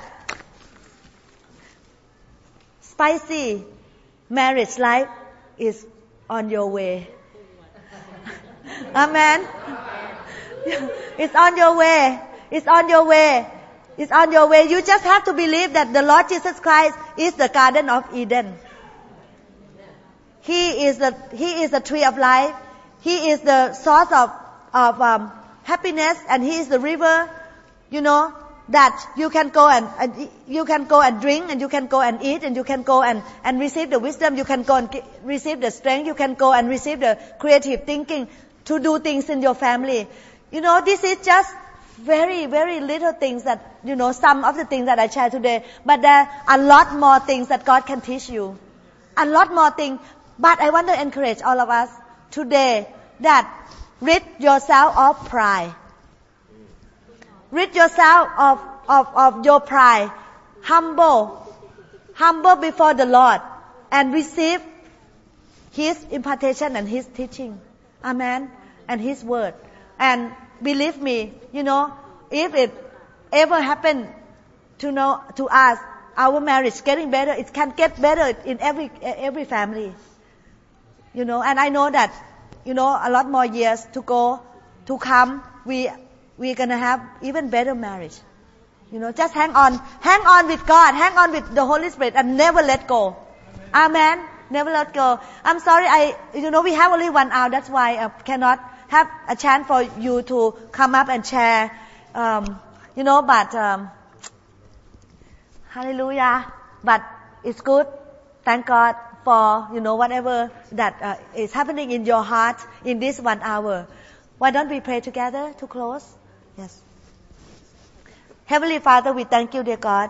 spicy marriage life is on your way. Amen. It's on your way. It's on your way. It's on your way. You just have to believe that the Lord Jesus Christ is the Garden of Eden. He is the He is the tree of life. He is the source of of um, happiness, and He is the river. You know that you can go and, and you can go and drink, and you can go and eat, and you can go and and receive the wisdom. You can go and receive the strength. You can go and receive the creative thinking to do things in your family. You know, this is just very, very little things that, you know, some of the things that I share today. But there are a lot more things that God can teach you. A lot more things. But I want to encourage all of us today that rid yourself of pride. Rid yourself of, of, of your pride. Humble. Humble before the Lord. And receive His impartation and His teaching. Amen. And His word. And believe me, you know, if it ever happened to know to us, our marriage getting better, it can get better in every every family. You know, and I know that, you know, a lot more years to go, to come, we we're gonna have even better marriage. You know, just hang on, hang on with God, hang on with the Holy Spirit, and never let go. Amen. Never let go. I'm sorry, I, you know, we have only one hour. That's why I cannot have a chance for you to come up and share. Um, you know, but um, hallelujah. But it's good. Thank God for, you know, whatever that uh, is happening in your heart in this one hour. Why don't we pray together to close? Yes. Heavenly Father, we thank you, dear God,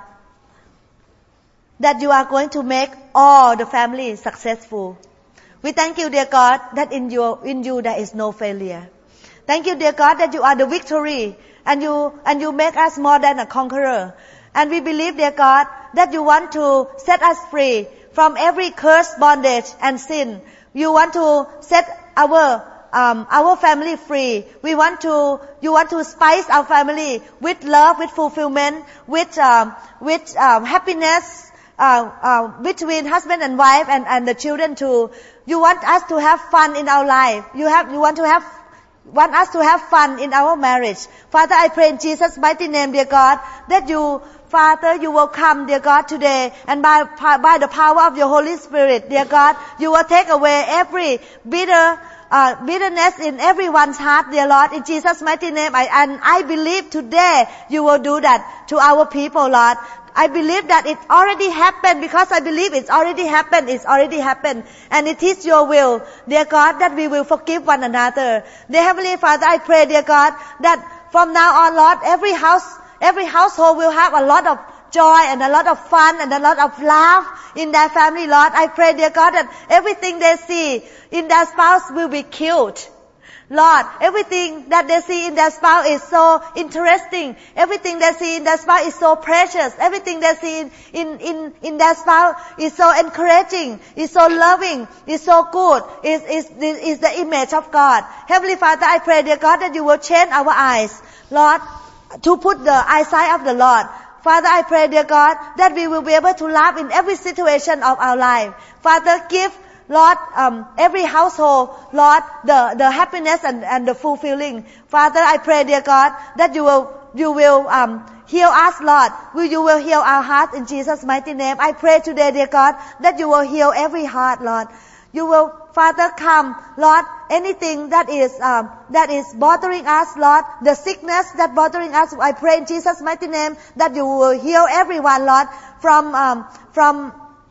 that you are going to make all the family successful. We thank you, dear God, that in you, in you there is no failure. Thank you, dear God, that you are the victory, and you, and you make us more than a conqueror. And we believe, dear God, that you want to set us free from every curse, bondage, and sin. You want to set our Um, our family free. We want to, you want to spice our family with love, with fulfillment, with, um, with, um, happiness, uh, uh, between husband and wife and, and the children too. You want us to have fun in our life. You have, you want to have, want us to have fun in our marriage. Father, I pray in Jesus' mighty name, dear God, that you, Father, you will come, dear God, today, and by, by the power of your Holy Spirit, dear God, you will take away every bitter, Uh, bitterness in everyone's heart, dear Lord, in Jesus' mighty name. I, and I believe today you will do that to our people, Lord. I believe that it already happened because I believe it's already happened. It's already happened. And it is your will, dear God, that we will forgive one another. Dear Heavenly Father, I pray, dear God, that from now on, Lord, every house, every household will have a lot of joy and a lot of fun and a lot of love in their family, Lord. I pray, dear God, that everything they see in their spouse will be cute. Lord, everything that they see in their spouse is so interesting. Everything they see in their spouse is so precious. Everything they see in, in, in, in their spouse is so encouraging, is so loving, is so good, is, is, is the image of God. Heavenly Father, I pray, dear God, that you will change our eyes, Lord, to put the eyesight of the Lord. Father, I pray, dear God, that we will be able to laugh in every situation of our life. Father, give, Lord, um, every household, Lord, the, the happiness and, and the fulfilling. Father, I pray, dear God, that you will, you will, um, heal us, Lord. Will you will heal our hearts in Jesus' mighty name. I pray today, dear God, that you will heal every heart, Lord. You will, Father, come, Lord, anything that is, um, that is bothering us, Lord, the sickness that bothering us, I pray in Jesus' mighty name that you will heal everyone, Lord, from, um, from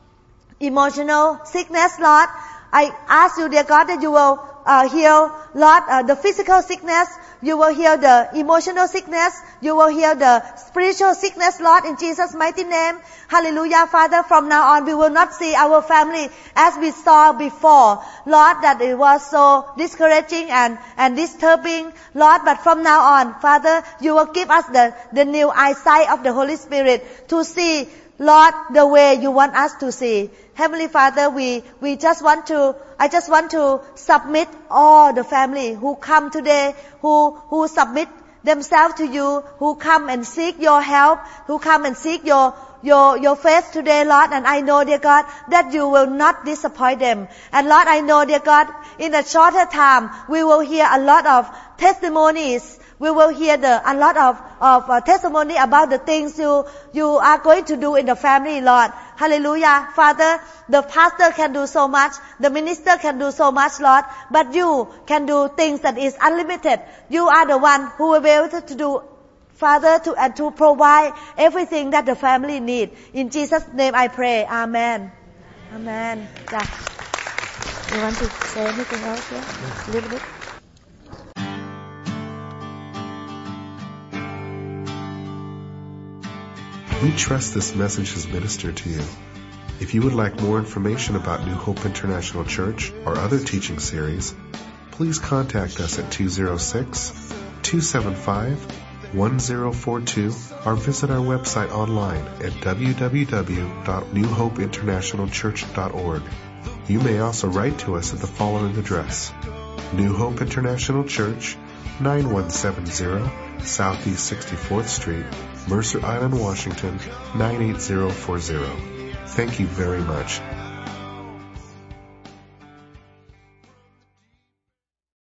emotional sickness, Lord. I ask you, dear God, that you will, uh, heal, Lord, uh, the physical sickness. You will heal the emotional sickness. You will heal the spiritual sickness, Lord, in Jesus' mighty name. Hallelujah, Father. From now on, we will not see our family as we saw before. Lord, that it was so discouraging and, and disturbing, Lord. But from now on, Father, you will give us the, the new eyesight of the Holy Spirit to see, Lord, the way you want us to see. Heavenly Father, we, we just want to, I just want to submit all the family who come today, who, who submit themselves to you, who come and seek your help, who come and seek your, your, your face today, Lord. And I know, dear God, that you will not disappoint them. And Lord, I know, dear God, in a shorter time, we will hear a lot of testimonies. We will hear the, a lot of, of uh, testimony about the things you, you are going to do in the family, Lord. Hallelujah. Father, the pastor can do so much. The minister can do so much, Lord. But you can do things that is unlimited. You are the one who will be able to do, Father, to, and to provide everything that the family need. In Jesus' name I pray. Amen. Amen. Yeah. You want to say anything else here? A little bit? We trust this message has ministered to you. If you would like more information about New Hope International Church or other teaching series, please contact us at two oh six, two seven five, one oh four two or visit our website online at w w w dot new hope international church dot org. You may also write to us at the following address: New Hope International Church, nine one seven zero Southeast sixty-fourth Street, Mercer Island, Washington, nine eight zero four zero. Thank you very much.